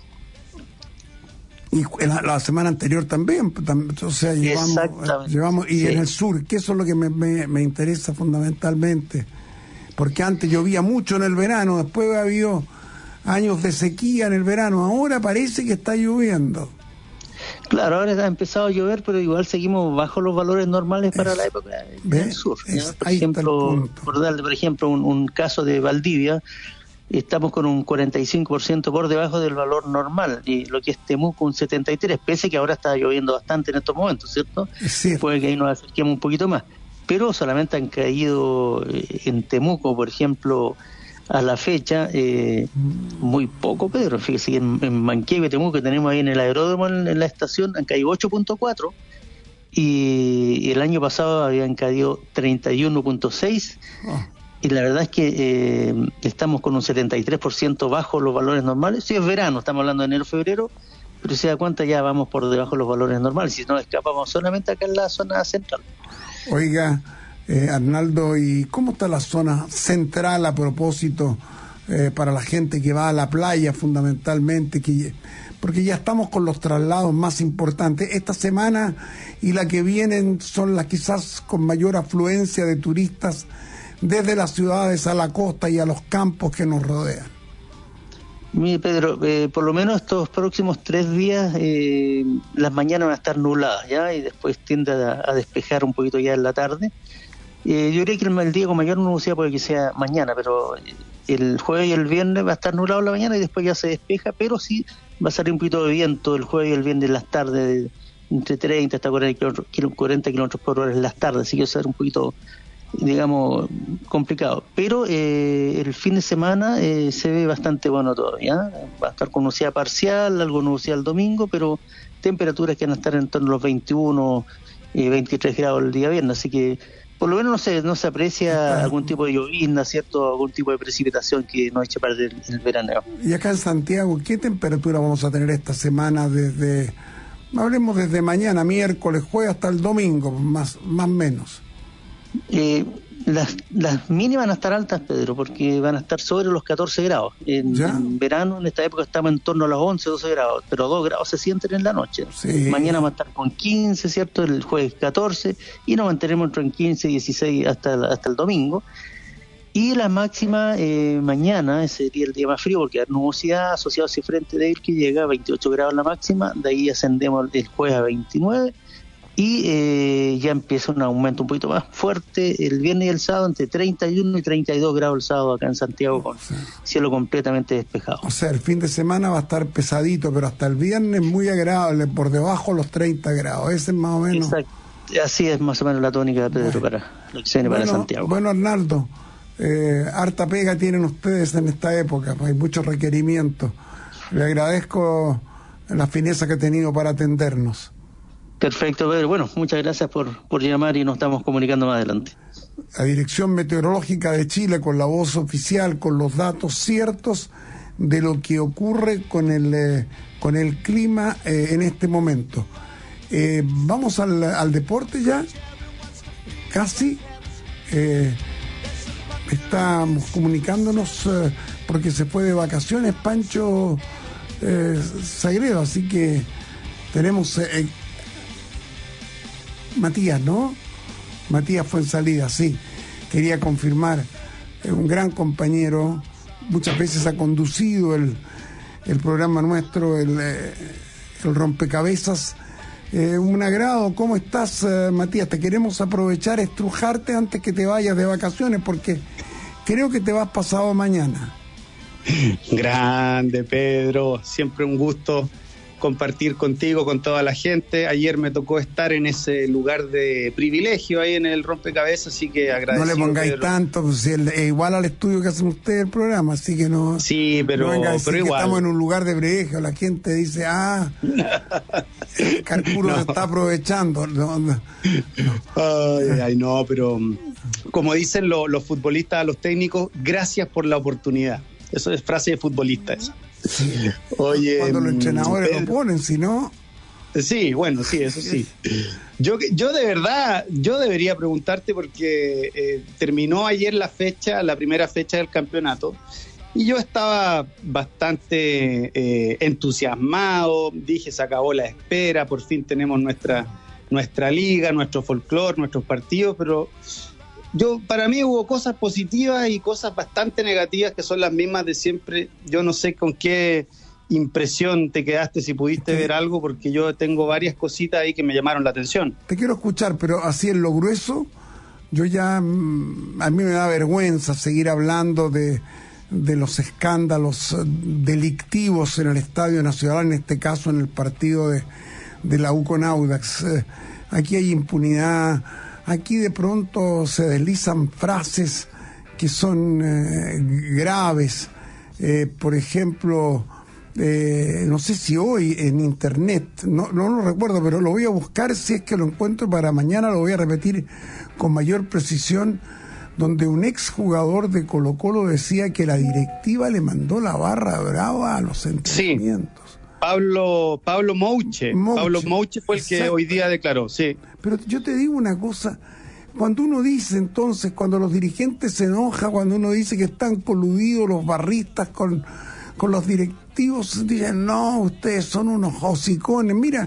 Y la semana anterior también, o sea, llevamos y sí. En el sur, que eso es lo que me interesa fundamentalmente, porque antes llovía mucho en el verano, después ha habido años de sequía en el verano, ahora parece que está lloviendo. Claro, ahora ha empezado a llover, pero igual seguimos bajo los valores normales para la época del sur. Por ejemplo, un caso de Valdivia, estamos con un 45% por debajo del valor normal, y lo que es Temuco un 73%, pese que ahora está lloviendo bastante en estos momentos, ¿cierto? Sí. Puede que ahí nos acerquemos un poquito más, pero solamente han caído en Temuco, por ejemplo, a la fecha, muy poco, Pedro. Fíjese, en Manquehue, Temuco, que tenemos ahí en el aeródromo, en la estación, han caído 8.4, y el año pasado habían caído 31.6, y la verdad es que estamos con un 73% bajo los valores normales. Si es verano, estamos hablando de enero, febrero, pero si se da cuenta ya vamos por debajo de los valores normales, si no escapamos solamente acá en la zona central. Oiga, Arnaldo, ¿y cómo está la zona central a propósito para la gente que va a la playa fundamentalmente? Porque ya estamos con los traslados más importantes. Esta semana y la que vienen son las quizás con mayor afluencia de turistas desde las ciudades a la costa y a los campos que nos rodean. Mire, Pedro, por lo menos estos próximos 3 días las mañanas van a estar nubladas ya, y después tiende a despejar un poquito ya en la tarde. Yo creo que el día con mayor nubosidad puede que sea mañana, pero el jueves y el viernes va a estar nublado en la mañana y después ya se despeja, pero sí va a salir un poquito de viento el jueves y el viernes en las tardes, entre 30 hasta 40 kilómetros por hora en las tardes, así que va a ser un poquito, digamos, complicado, pero el fin de semana se ve bastante bueno todavía. Va a estar con nubosidad parcial, algo nubosidad el domingo, pero temperaturas que van a estar en torno a los 21 y 23 grados el día viernes, así que por lo menos no se aprecia algún tipo de llovizna, ¿cierto? Algún tipo de precipitación que nos eche para el verano. Y acá en Santiago, ¿qué temperatura vamos a tener esta semana hablemos desde mañana, miércoles, jueves hasta el domingo, más o menos? Las mínimas van a estar altas, Pedro, porque van a estar sobre los 14 grados. En verano, en esta época, estamos en torno a los 11, 12 grados, pero 2 grados se sienten en la noche. Sí. Mañana va a estar con 15, ¿cierto? El jueves 14, y nos mantenemos entre 15 y 16 hasta el domingo. Y la máxima mañana sería el día más frío, porque hay nubosidad asociada a ese frente débil que llega a 28 grados la máxima, de ahí ascendemos el jueves a 29, y ya empieza un aumento un poquito más fuerte el viernes y el sábado, entre 31 y 32 grados el sábado acá en Santiago, con cielo completamente despejado. O sea, el fin de semana va a estar pesadito, pero hasta el viernes muy agradable, por debajo de los 30 grados, ese es más o menos. Exacto. Así es más o menos la tónica, Pedro, para lo que se viene para Santiago. Bueno, Arnaldo, harta pega tienen ustedes en esta época, hay muchos requerimientos. Le agradezco la fineza que ha tenido para atendernos. Perfecto, Pedro. Bueno, muchas gracias por llamar y nos estamos comunicando más adelante. La Dirección Meteorológica de Chile, con la voz oficial, con los datos ciertos de lo que ocurre con el clima en este momento. Vamos al deporte ya, casi. Estamos comunicándonos porque se fue de vacaciones Pancho Sagredo, así que tenemos Matías, ¿no? Matías fue en salida, sí. Quería confirmar, un gran compañero, muchas veces ha conducido el programa nuestro, el Rompecabezas. Un agrado. ¿Cómo estás, Matías? Te queremos aprovechar, estrujarte antes que te vayas de vacaciones, porque creo que te vas pasado mañana. Grande, Pedro. Siempre un gusto compartir contigo, con toda la gente. Ayer me tocó estar en ese lugar de privilegio ahí en el Rompecabezas, así que agradecido. No le pongáis Pedro. Tanto, pues, es igual al estudio que hacen ustedes el programa, así que no. Sí, pero, no venga a decir pero igual. Que estamos en un lugar de privilegio, la gente dice, Carcuro se está aprovechando. No. Ay, no, pero como dicen los futbolistas a los técnicos, gracias por la oportunidad. Eso es frase de futbolista esa. Sí. Oye, cuando los entrenadores lo ponen, si no. Sí, bueno, sí, eso sí. Yo de verdad, yo debería preguntarte porque terminó ayer la primera fecha del campeonato, y yo estaba bastante entusiasmado. Dije, se acabó la espera, por fin tenemos nuestra liga, nuestro folclore, nuestros partidos, pero para mí hubo cosas positivas y cosas bastante negativas que son las mismas de siempre. Yo no sé con qué impresión te quedaste, si pudiste ver algo, porque yo tengo varias cositas ahí que me llamaron la atención. Te quiero escuchar, pero así en lo grueso, yo ya, a mí me da vergüenza seguir hablando de los escándalos delictivos en el Estadio Nacional, en este caso en el partido de la U con Audax. Aquí hay impunidad. Aquí de pronto se deslizan frases que son graves. Por ejemplo, no sé si hoy en internet, no lo recuerdo, pero lo voy a buscar, si es que lo encuentro para mañana, lo voy a repetir con mayor precisión, donde un exjugador de Colo-Colo decía que la directiva le mandó la barra brava a los entrenamientos. Sí. Pablo Mouche. Pablo Mouche fue el que hoy día declaró, sí. Pero yo te digo una cosa, cuando uno dice entonces, cuando los dirigentes se enojan, cuando uno dice que están coludidos los barristas con los directivos, dicen, no, ustedes son unos hocicones. Mira.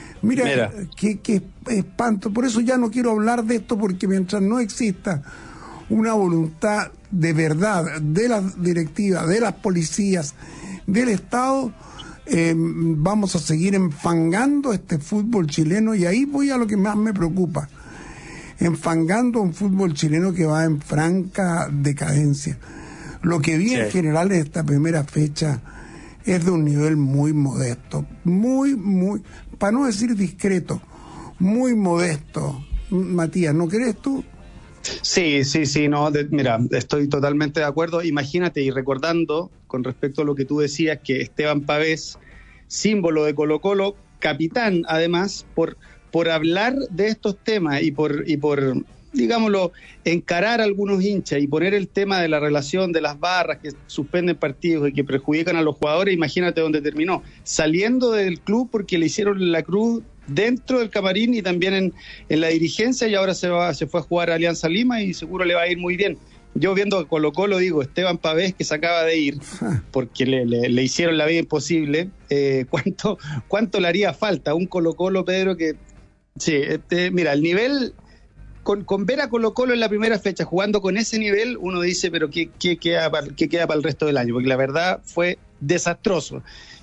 Qué espanto. Por eso ya no quiero hablar de esto, porque mientras no exista una voluntad de verdad de las directivas, de las policías, del Estado, vamos a seguir enfangando este fútbol chileno, y ahí voy a lo que más me preocupa, enfangando un fútbol chileno que va en franca decadencia. Lo que vi en general en esta primera fecha es de un nivel muy modesto, muy, para no decir discreto, muy modesto. Matías, ¿no crees tú? Sí, no, mira, estoy totalmente de acuerdo. Imagínate, y recordando con respecto a lo que tú decías, que Esteban Pavés, símbolo de Colo-Colo, capitán además, por hablar de estos temas y por digámoslo, encarar a algunos hinchas y poner el tema de la relación de las barras que suspenden partidos y que perjudican a los jugadores, imagínate dónde terminó, saliendo del club porque le hicieron la cruz dentro del camarín y también en la dirigencia, y ahora se fue a jugar a Alianza Lima y seguro le va a ir muy bien. Yo viendo a Colo-Colo digo, Esteban Pavés, que se acaba de ir porque le hicieron la vida imposible, ¿cuánto le haría falta a un Colo-Colo, Pedro? Que sí, mira, el nivel, con ver a Colo-Colo en la primera fecha jugando con ese nivel, uno dice, pero ¿qué queda para el resto del año? Porque la verdad fue desastroso.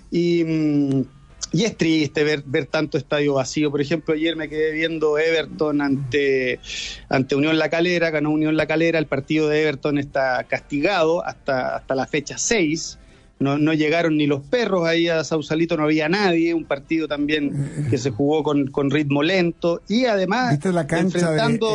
Y es triste ver tanto estadio vacío. Por ejemplo, ayer me quedé viendo Everton ante Unión La Calera, ganó Unión La Calera, el partido de Everton está castigado hasta la fecha 6, no llegaron ni los perros ahí a Sausalito, no había nadie, un partido también que se jugó con ritmo lento, y además ¿Viste la cancha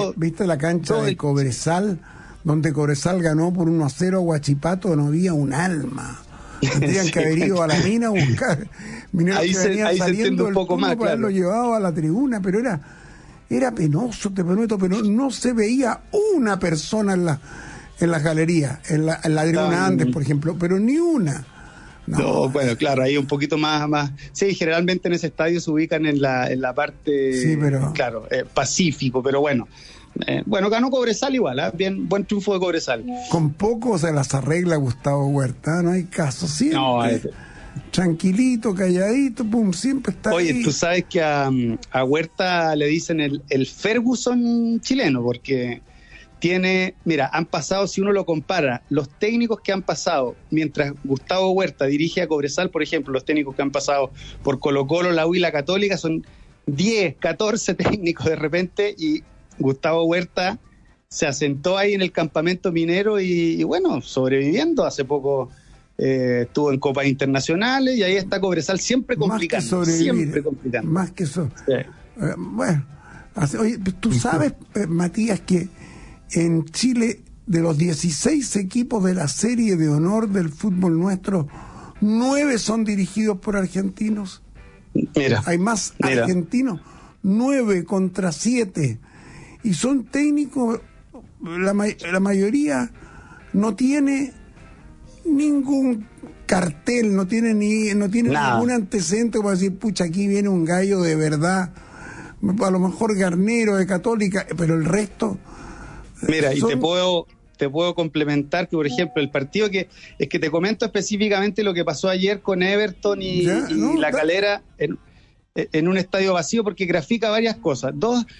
de Cobresal, donde Cobresal ganó por 1-0 a Huachipato? No había un alma. Tendrían que haber ido a la mina a buscar mineros que venían saliendo un poco más, para haberlo llevado a la tribuna, pero era penoso, te prometo, pero no se veía una persona en la galería, en la tribuna antes, por ejemplo, pero ni una. No, bueno, claro, ahí un poquito más. Sí, generalmente en ese estadio se ubican en la parte, sí, pero claro, Pacífico, pero bueno. Bueno, ganó Cobresal igual, bien, buen triunfo de Cobresal. Con poco se las arregla Gustavo Huerta, no hay caso, siempre. No, tranquilito, calladito, pum, siempre está. Oye, ahí. Tú sabes que a Huerta le dicen el Ferguson chileno, porque mira, han pasado, si uno lo compara, los técnicos que han pasado, mientras Gustavo Huerta dirige a Cobresal, por ejemplo, los técnicos que han pasado por Colo-Colo, la U y la Católica, son 10, 14 técnicos de repente, y Gustavo Huerta se asentó ahí en el campamento minero y bueno, sobreviviendo. Hace poco estuvo en copas internacionales y ahí está Cobresal siempre complicando. Más que eso. Sí. Bueno, oye, tú sabes, Matías, que en Chile, de los 16 equipos de la serie de honor del fútbol nuestro, 9 son dirigidos por argentinos. Mira. Hay más argentinos, 9 contra 7. Y son técnicos, la mayoría no tiene ningún cartel, no tiene ningún antecedente para decir, pucha, aquí viene un gallo de verdad, a lo mejor Garnero de Católica, pero el resto... Mira, y te puedo complementar que, por ejemplo, el partido es que te comento específicamente lo que pasó ayer con Everton y La Calera en un estadio vacío, porque grafica varias cosas.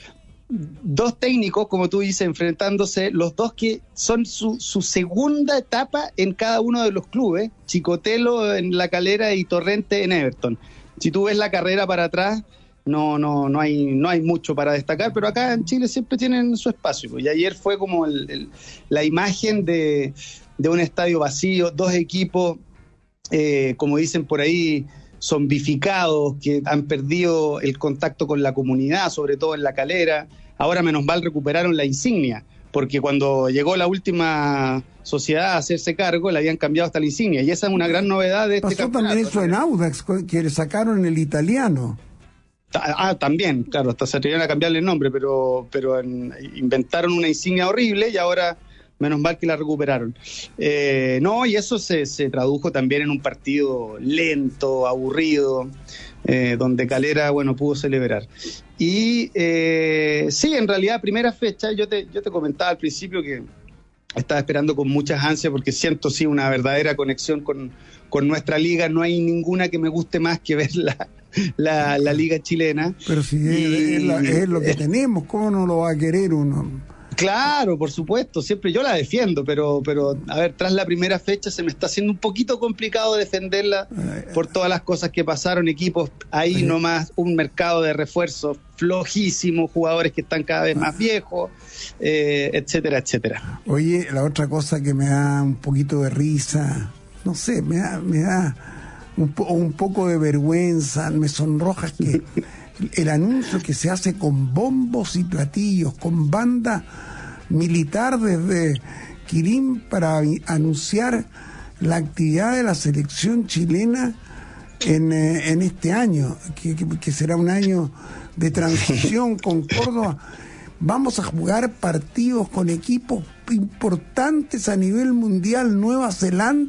Dos técnicos, como tú dices, enfrentándose, los dos que son su segunda etapa en cada uno de los clubes, Chicotelo en La Calera y Torrente en Everton. Si tú ves la carrera para atrás, no hay mucho para destacar, pero acá en Chile siempre tienen su espacio. Y ayer fue como la imagen de un estadio vacío, dos equipos, como dicen por ahí, zombificados, que han perdido el contacto con la comunidad, sobre todo en La Calera. Ahora menos mal recuperaron la insignia, porque cuando llegó la última sociedad a hacerse cargo, le habían cambiado hasta la insignia, y esa es una gran novedad de este campeonato. Pasó también eso en Audax, que le sacaron el italiano. También, claro, hasta se atrevieron a cambiarle el nombre, pero inventaron una insignia horrible y ahora menos mal que la recuperaron. Y eso se tradujo también en un partido lento, aburrido, donde Calera, pudo celebrar. Y sí, en realidad, primera fecha, yo te comentaba al principio que estaba esperando con muchas ansias, porque siento, sí, una verdadera conexión con nuestra liga. No hay ninguna que me guste más que ver la liga chilena. Pero si es lo que tenemos, ¿cómo no lo va a querer uno? Claro, por supuesto, siempre yo la defiendo, pero a ver, tras la primera fecha se me está haciendo un poquito complicado defenderla por todas las cosas que pasaron, equipos ahí nomás, un mercado de refuerzos flojísimo, jugadores que están cada vez más viejos, etcétera, etcétera. Oye, la otra cosa que me da un poquito de risa, no sé, me da un poco de vergüenza, me sonroja que el anuncio que se hace con bombos y platillos, con banda militar desde Quilín para anunciar la actividad de la selección chilena en este año, que será un año de transición con Córdoba. Vamos a jugar partidos con equipos importantes a nivel mundial, Nueva Zelanda, y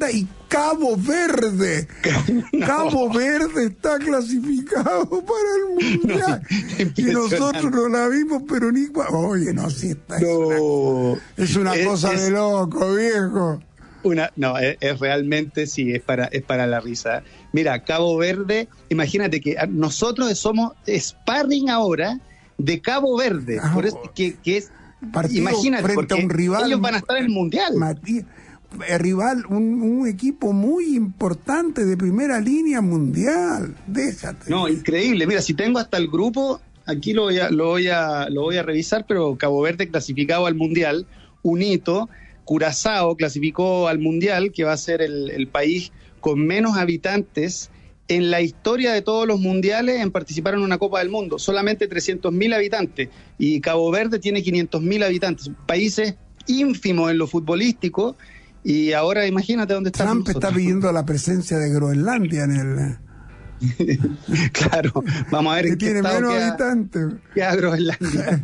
Cabo Verde. Cabo Verde está clasificado para el Mundial. Y nosotros no la vimos, pero ni... Oye, no, sí está. Es una cosa de loco, viejo. Es realmente, sí, es para la risa. Mira, Cabo Verde, imagínate que nosotros somos sparring ahora de Cabo Verde. Por eso que es... Imagínate, frente a un rival, ellos van a estar en el Mundial. Rival, un equipo muy importante de primera línea mundial. Déjate. No, increíble. Mira, si tengo hasta el grupo, aquí lo voy a revisar, pero Cabo Verde clasificado al Mundial, un hito. Curazao clasificó al Mundial, que va a ser el país con menos habitantes en la historia de todos los mundiales en participar en una Copa del Mundo. Solamente 300.000 habitantes. Y Cabo Verde tiene 500.000 habitantes. Países ínfimos en lo futbolístico. Y ahora imagínate dónde está. Trump está pidiendo la presencia de Groenlandia en el... Claro, vamos a ver que en qué tiene estado menos habitantes. queda Groenlandia.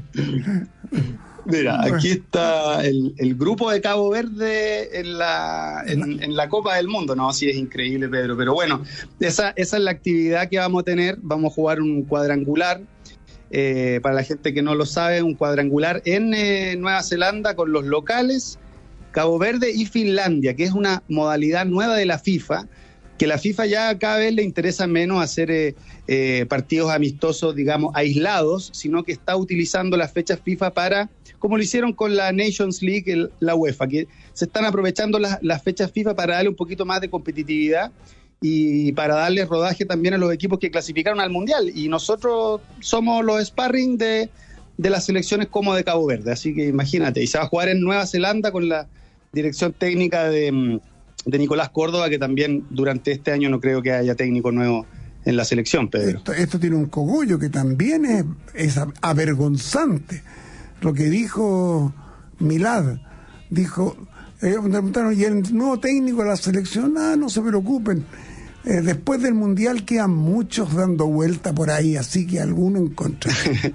Mira, aquí está el grupo de Cabo Verde en la Copa del Mundo. No, sí, es increíble, Pedro. Pero bueno, esa es la actividad que vamos a tener. Vamos a jugar un cuadrangular. Para la gente que no lo sabe, un cuadrangular en Nueva Zelanda con los locales, Cabo Verde y Finlandia, que es una modalidad nueva de la FIFA, que la FIFA ya cada vez le interesa menos hacer partidos amistosos, digamos, aislados, sino que está utilizando las fechas FIFA para, como lo hicieron con la Nations League, la UEFA, que se están aprovechando las fechas FIFA para darle un poquito más de competitividad y para darle rodaje también a los equipos que clasificaron al Mundial. Y nosotros somos los sparring de las selecciones como de Cabo Verde, así que imagínate. Y se va a jugar en Nueva Zelanda con la dirección técnica de Nicolás Córdoba, que también durante este año no creo que haya técnico nuevo en la selección, Pedro. Esto tiene un cogollo que también es avergonzante. Lo que dijo Milad, dijo, y el nuevo técnico de la selección, no se preocupen, después del Mundial quedan muchos dando vuelta por ahí, así que alguno encontrará.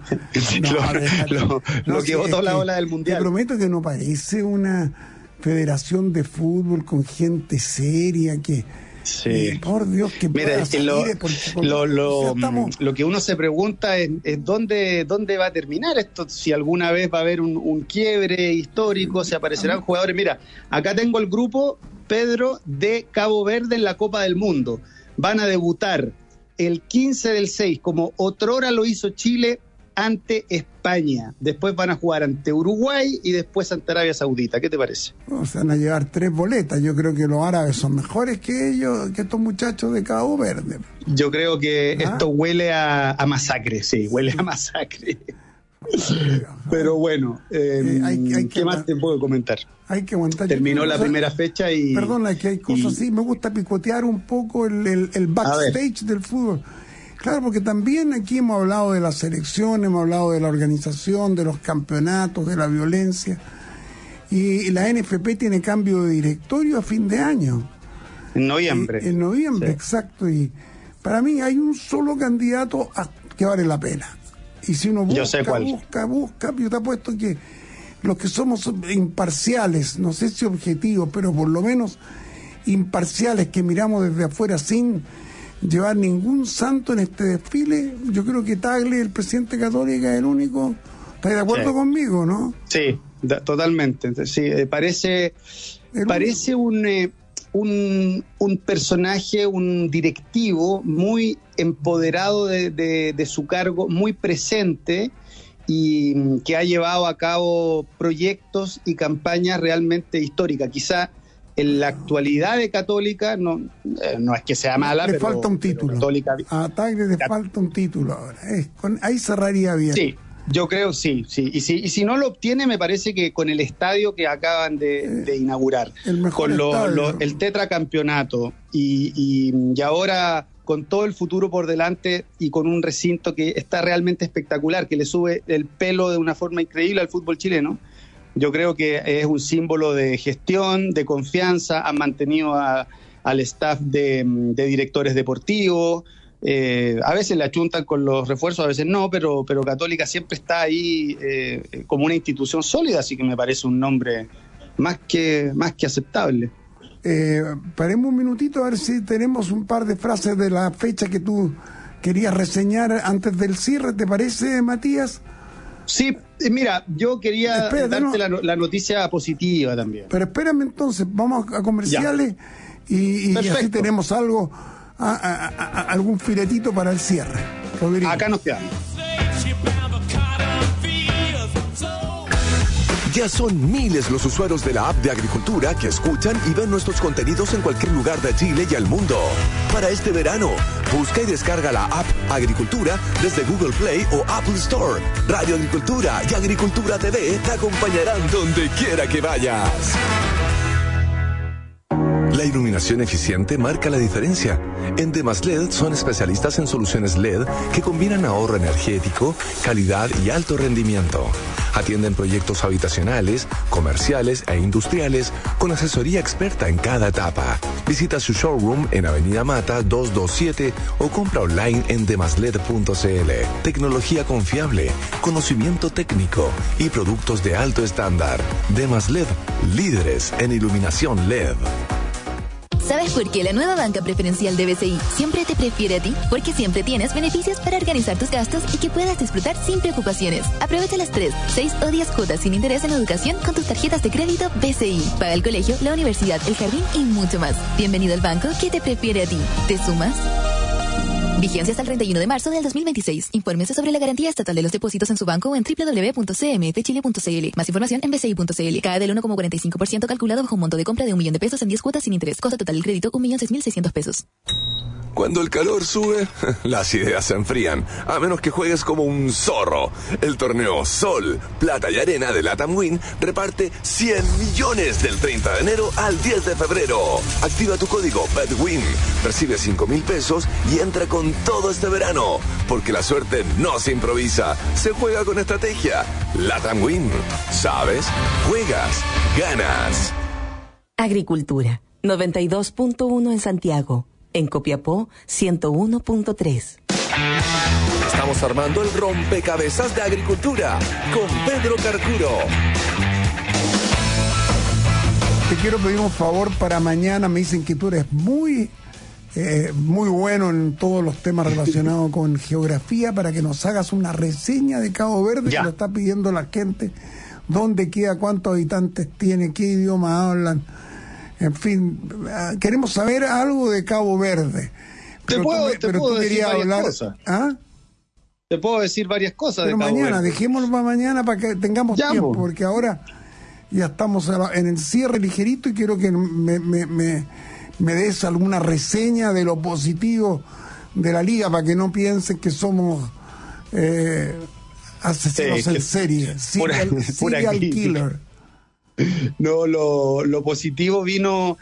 Lo que votó la ola del Mundial. Te prometo que no parece una federación de fútbol con gente seria que... Sí. Por Dios, que mira, lo que uno se pregunta es dónde va a terminar esto, si alguna vez va a haber un quiebre histórico, si aparecerán jugadores. Mira, acá tengo el grupo, Pedro, de Cabo Verde en la Copa del Mundo. Van a debutar el 15 del 6, como otrora lo hizo Chile, ante España. Después van a jugar ante Uruguay y después ante Arabia Saudita. ¿Qué te parece? Se van a llevar 3 boletas. Yo creo que los árabes son mejores que ellos, que estos muchachos de Cabo Verde. Yo creo que esto huele a masacre, sí, huele a masacre. Pero bueno, ¿qué más te puedo comentar? Hay que aguantar. Terminó la primera fecha y... Perdona, que hay cosas así. Me gusta picotear un poco el backstage del fútbol. Claro, porque también aquí hemos hablado de la selección, hemos hablado de la organización, de los campeonatos, de la violencia. Y la NFP tiene cambio de directorio a fin de año. En noviembre. En noviembre, sí. Exacto. Y para mí hay un solo candidato que vale la pena. Y si uno busca, yo te apuesto que los que somos imparciales, no sé si objetivos, pero por lo menos imparciales, que miramos desde afuera sin llevar ningún santo en este desfile, yo creo que Tagle, el presidente católico, es el único. ¿Estás de acuerdo conmigo, no? Sí, totalmente. Sí, parece un personaje, un directivo muy empoderado de su cargo, muy presente, y que ha llevado a cabo proyectos y campañas realmente históricas. Quizá en la actualidad de Católica no es que sea mala, le falta un título. A Tagle le falta un título ahora. Ahí cerraría bien. Sí, yo creo sí. Y si no lo obtiene, me parece que con el estadio que acaban de inaugurar, con el tetracampeonato y ahora con todo el futuro por delante y con un recinto que está realmente espectacular, que le sube el pelo de una forma increíble al fútbol chileno. Yo creo que es un símbolo de gestión, de confianza. Han mantenido al staff de directores deportivos. A veces le achuntan con los refuerzos, a veces no, pero Católica siempre está ahí como una institución sólida, así que me parece un nombre más que aceptable. Paremos un minutito a ver si tenemos un par de frases de la fecha que tú querías reseñar antes del cierre, ¿te parece, Matías? Sí, mira, yo quería darte la noticia positiva también. Pero espérame entonces, vamos a comerciales y así tenemos algo, algún filetito para el cierre. Rodrigo. Acá nos quedamos. Ya son miles los usuarios de la app de Agricultura que escuchan y ven nuestros contenidos en cualquier lugar de Chile y al mundo. Para este verano, busca y descarga la app Agricultura desde Google Play o Apple Store. Radio Agricultura y Agricultura TV te acompañarán donde quiera que vayas. La iluminación eficiente marca la diferencia. En Demasled son especialistas en soluciones LED que combinan ahorro energético, calidad y alto rendimiento. Atienden proyectos habitacionales, comerciales e industriales con asesoría experta en cada etapa. Visita su showroom en Avenida Mata 227 o compra online en demasled.cl. Tecnología confiable, conocimiento técnico y productos de alto estándar. Demasled, líderes en iluminación LED. ¿Sabes por qué la nueva banca preferencial de BCI siempre te prefiere a ti? Porque siempre tienes beneficios para organizar tus gastos y que puedas disfrutar sin preocupaciones. Aprovecha las 3, 6 o 10 cuotas sin interés en educación con tus tarjetas de crédito BCI. Paga el colegio, la universidad, el jardín y mucho más. Bienvenido al banco que te prefiere a ti. ¿Te sumas? Vigencia hasta el 31 de marzo del 2026. Infórmese sobre la garantía estatal de los depósitos en su banco o en www.cmfchile.cl. Más información en bci.cl. Cada del 1,45% calculado bajo un monto de compra de 1 millón de pesos en 10 cuotas sin interés. Costo total del crédito 1.006.600 pesos. Cuando el calor sube, las ideas se enfrían, a menos que juegues como un zorro. El torneo Sol, Plata y Arena de LATAM Win reparte 100 millones del 30 de enero al 10 de febrero. Activa tu código BETWIN, recibe 5.000 pesos y entra con todo este verano, porque la suerte no se improvisa, se juega con estrategia. LATAM Win, ¿sabes? Juegas, ganas. Agricultura, 92.1 en Santiago. En Copiapó, 101.3. Estamos armando el rompecabezas de Agricultura con Pedro Carcuro. Te quiero pedir un favor para mañana. Me dicen que tú eres muy bueno en todos los temas relacionados con geografía, para que nos hagas una reseña de Cabo Verde, que lo está pidiendo la gente. ¿Dónde queda? ¿Cuántos habitantes tiene? ¿Qué idioma hablan? En fin, queremos saber algo de Cabo Verde. Te puedo decir varias cosas. ¿Ah? Te puedo decir varias cosas pero de Cabo mañana, Verde. Dejémoslo para mañana para que tengamos tiempo, porque ahora ya estamos en el cierre ligerito y quiero que me des alguna reseña de lo positivo de la liga, para que no piensen que somos asesinos en serie, serial killer. No, lo positivo vino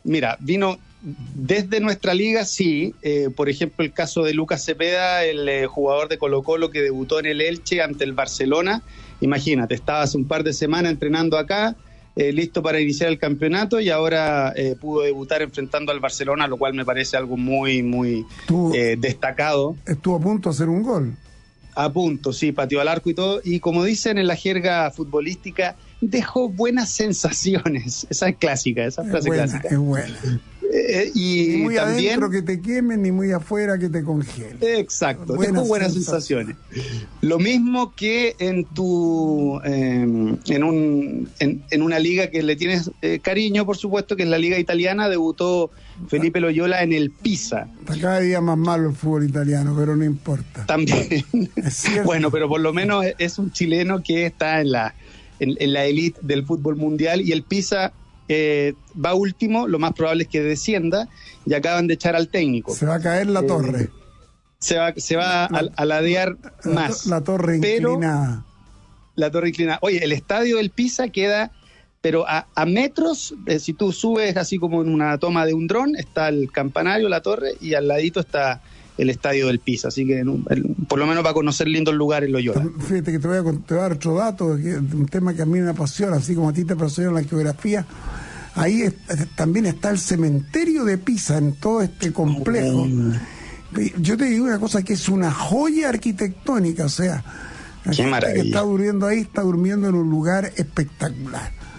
desde nuestra liga, sí. Por ejemplo, el caso de Lucas Cepeda, el jugador de Colo-Colo que debutó en el Elche ante el Barcelona. Imagínate, estaba hace un par de semanas entrenando acá, listo para iniciar el campeonato, y ahora pudo debutar enfrentando al Barcelona, lo cual me parece algo muy, muy destacado. Estuvo a punto de hacer un gol. A punto, sí, pateó al arco y todo. Y como dicen en la jerga futbolística, dejó buenas sensaciones. Esa es clásica, esa frase clásica. Es buena. Y ni muy también adentro que te quemen, ni muy afuera que te congelen. Exacto, dejó buenas sensaciones. Lo mismo que en una liga que le tienes cariño, por supuesto, que es la liga italiana. Debutó Felipe Loyola en el Pisa. Está cada día más malo el fútbol italiano, pero no importa. También. Bueno, pero por lo menos es un chileno que está en la élite del fútbol mundial, y el Pisa va último. Lo más probable es que descienda, y acaban de echar al técnico. Se va a caer la torre. Se va a ladear más. La torre inclinada. La torre inclinada. Oye, el estadio del Pisa queda, pero a metros, si tú subes así como en una toma de un dron, está el campanario, la torre, y al ladito está el estadio del Pisa. Así que por lo menos va a conocer lindos lugares Loyola. Fíjate que te voy a dar otro dato, un tema que a mí me apasiona, así como a ti te apasiona la geografía. Ahí también está el cementerio de Pisa, en todo este complejo. Yo te digo una cosa, que es una joya arquitectónica. O sea, la gente que está durmiendo ahí está durmiendo en un lugar espectacular.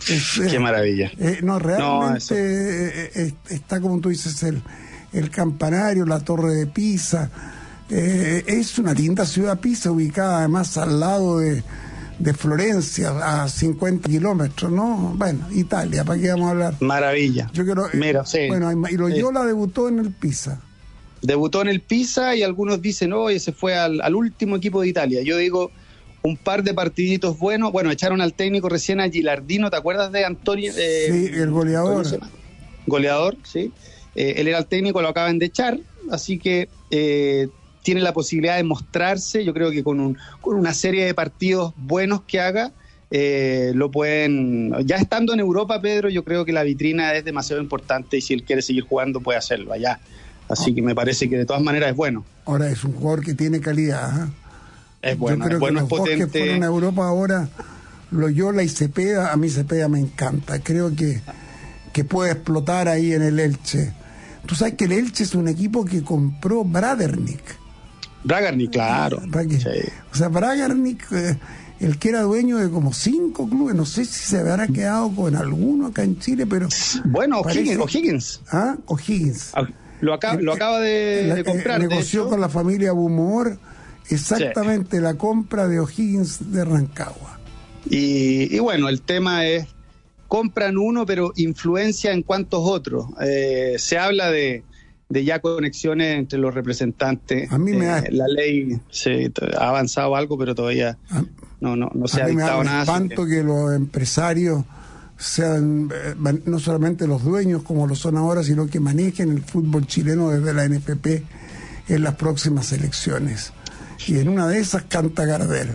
Qué maravilla. Realmente está, como tú dices, el campanario, la torre de Pisa. Es una linda ciudad Pisa, ubicada además al lado de Florencia, a 50 kilómetros, ¿no? Bueno, Italia, ¿para qué vamos a hablar? Maravilla. Yo creo, mira, sí. Bueno, y Loyola debutó en el Pisa. Debutó en el Pisa y algunos dicen, ese fue al último equipo de Italia. Yo digo, un par de partiditos buenos. Bueno, echaron al técnico recién a Gilardino, ¿te acuerdas de Antonio? Sí, el goleador. Goleador, sí. Él era el técnico, lo acaban de echar, así que tiene la posibilidad de mostrarse. Yo creo que con una serie de partidos buenos que haga, lo pueden... Ya estando en Europa, Pedro, yo creo que la vitrina es demasiado importante y si él quiere seguir jugando puede hacerlo allá. Así que me parece que de todas maneras es bueno. Ahora es un jugador que tiene calidad, ¿eh? Es bueno, es bueno, es potente. Los que fueron a Europa ahora, Loyola y Cepeda, a mí Cepeda me encanta. Creo que puede explotar ahí en el Elche. Tú sabes que el Elche es un equipo que compró Bragarnik, claro. Sí. O sea, Bragarnik, el que era dueño de como 5 clubes, no sé si se habrá quedado con alguno acá en Chile, pero... Bueno, O'Higgins. ¿Ah? O'Higgins. Lo acaba de comprar. Negoció con la familia Bumor exactamente la compra de O'Higgins de Rancagua. Y bueno, el tema es, compran uno, pero influencia en cuántos otros. Se habla de ya conexiones entre los representantes. A mí me da... La ley ha avanzado algo, pero todavía no se ha dictado nada. A mí me da espanto que los empresarios sean no solamente los dueños como lo son ahora, sino que manejen el fútbol chileno desde la NFP en las próximas elecciones. Y en una de esas canta Gardel.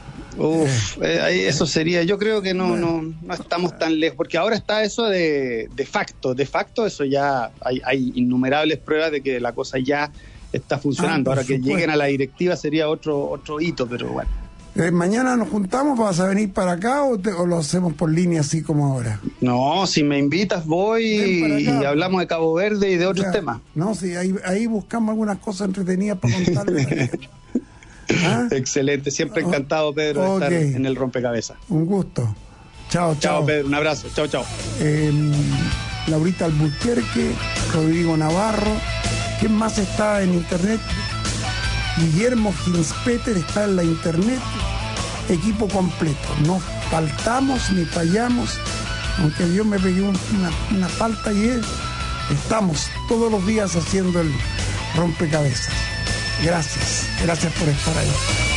Eso sería, yo creo que no estamos tan lejos, porque ahora está eso de facto, eso ya hay innumerables pruebas de que la cosa ya está funcionando. Ahora que lleguen a la directiva sería otro hito, pero bueno. ¿Mañana nos juntamos? ¿Vas a venir para acá o lo hacemos por línea así como ahora? No, si me invitas voy y hablamos de Cabo Verde y de otros temas. No, sí, ahí buscamos algunas cosas entretenidas para contarles. ¿Ah? Excelente, siempre encantado, Pedro, de estar en el rompecabezas. Un gusto. Chao. Chao, Pedro, un abrazo. Chao. Laurita Albuquerque, Rodrigo Navarro, ¿quién más está en internet? Guillermo Ginspeter está en la internet, equipo completo, no faltamos ni fallamos, aunque yo me pegué una falta ayer, estamos todos los días haciendo el rompecabezas. Gracias por estar ahí.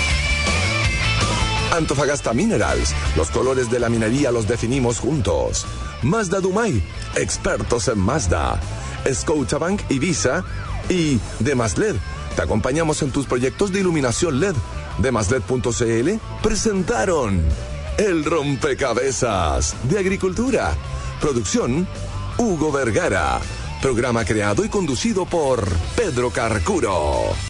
Antofagasta Minerals, los colores de la minería los definimos juntos. Mazda Dumay, expertos en Mazda. Scotiabank y Visa y Demasled. Te acompañamos en tus proyectos de iluminación LED. Demasled.cl presentaron El Rompecabezas de Agricultura. Producción, Hugo Vergara. Programa creado y conducido por Pedro Carcuro.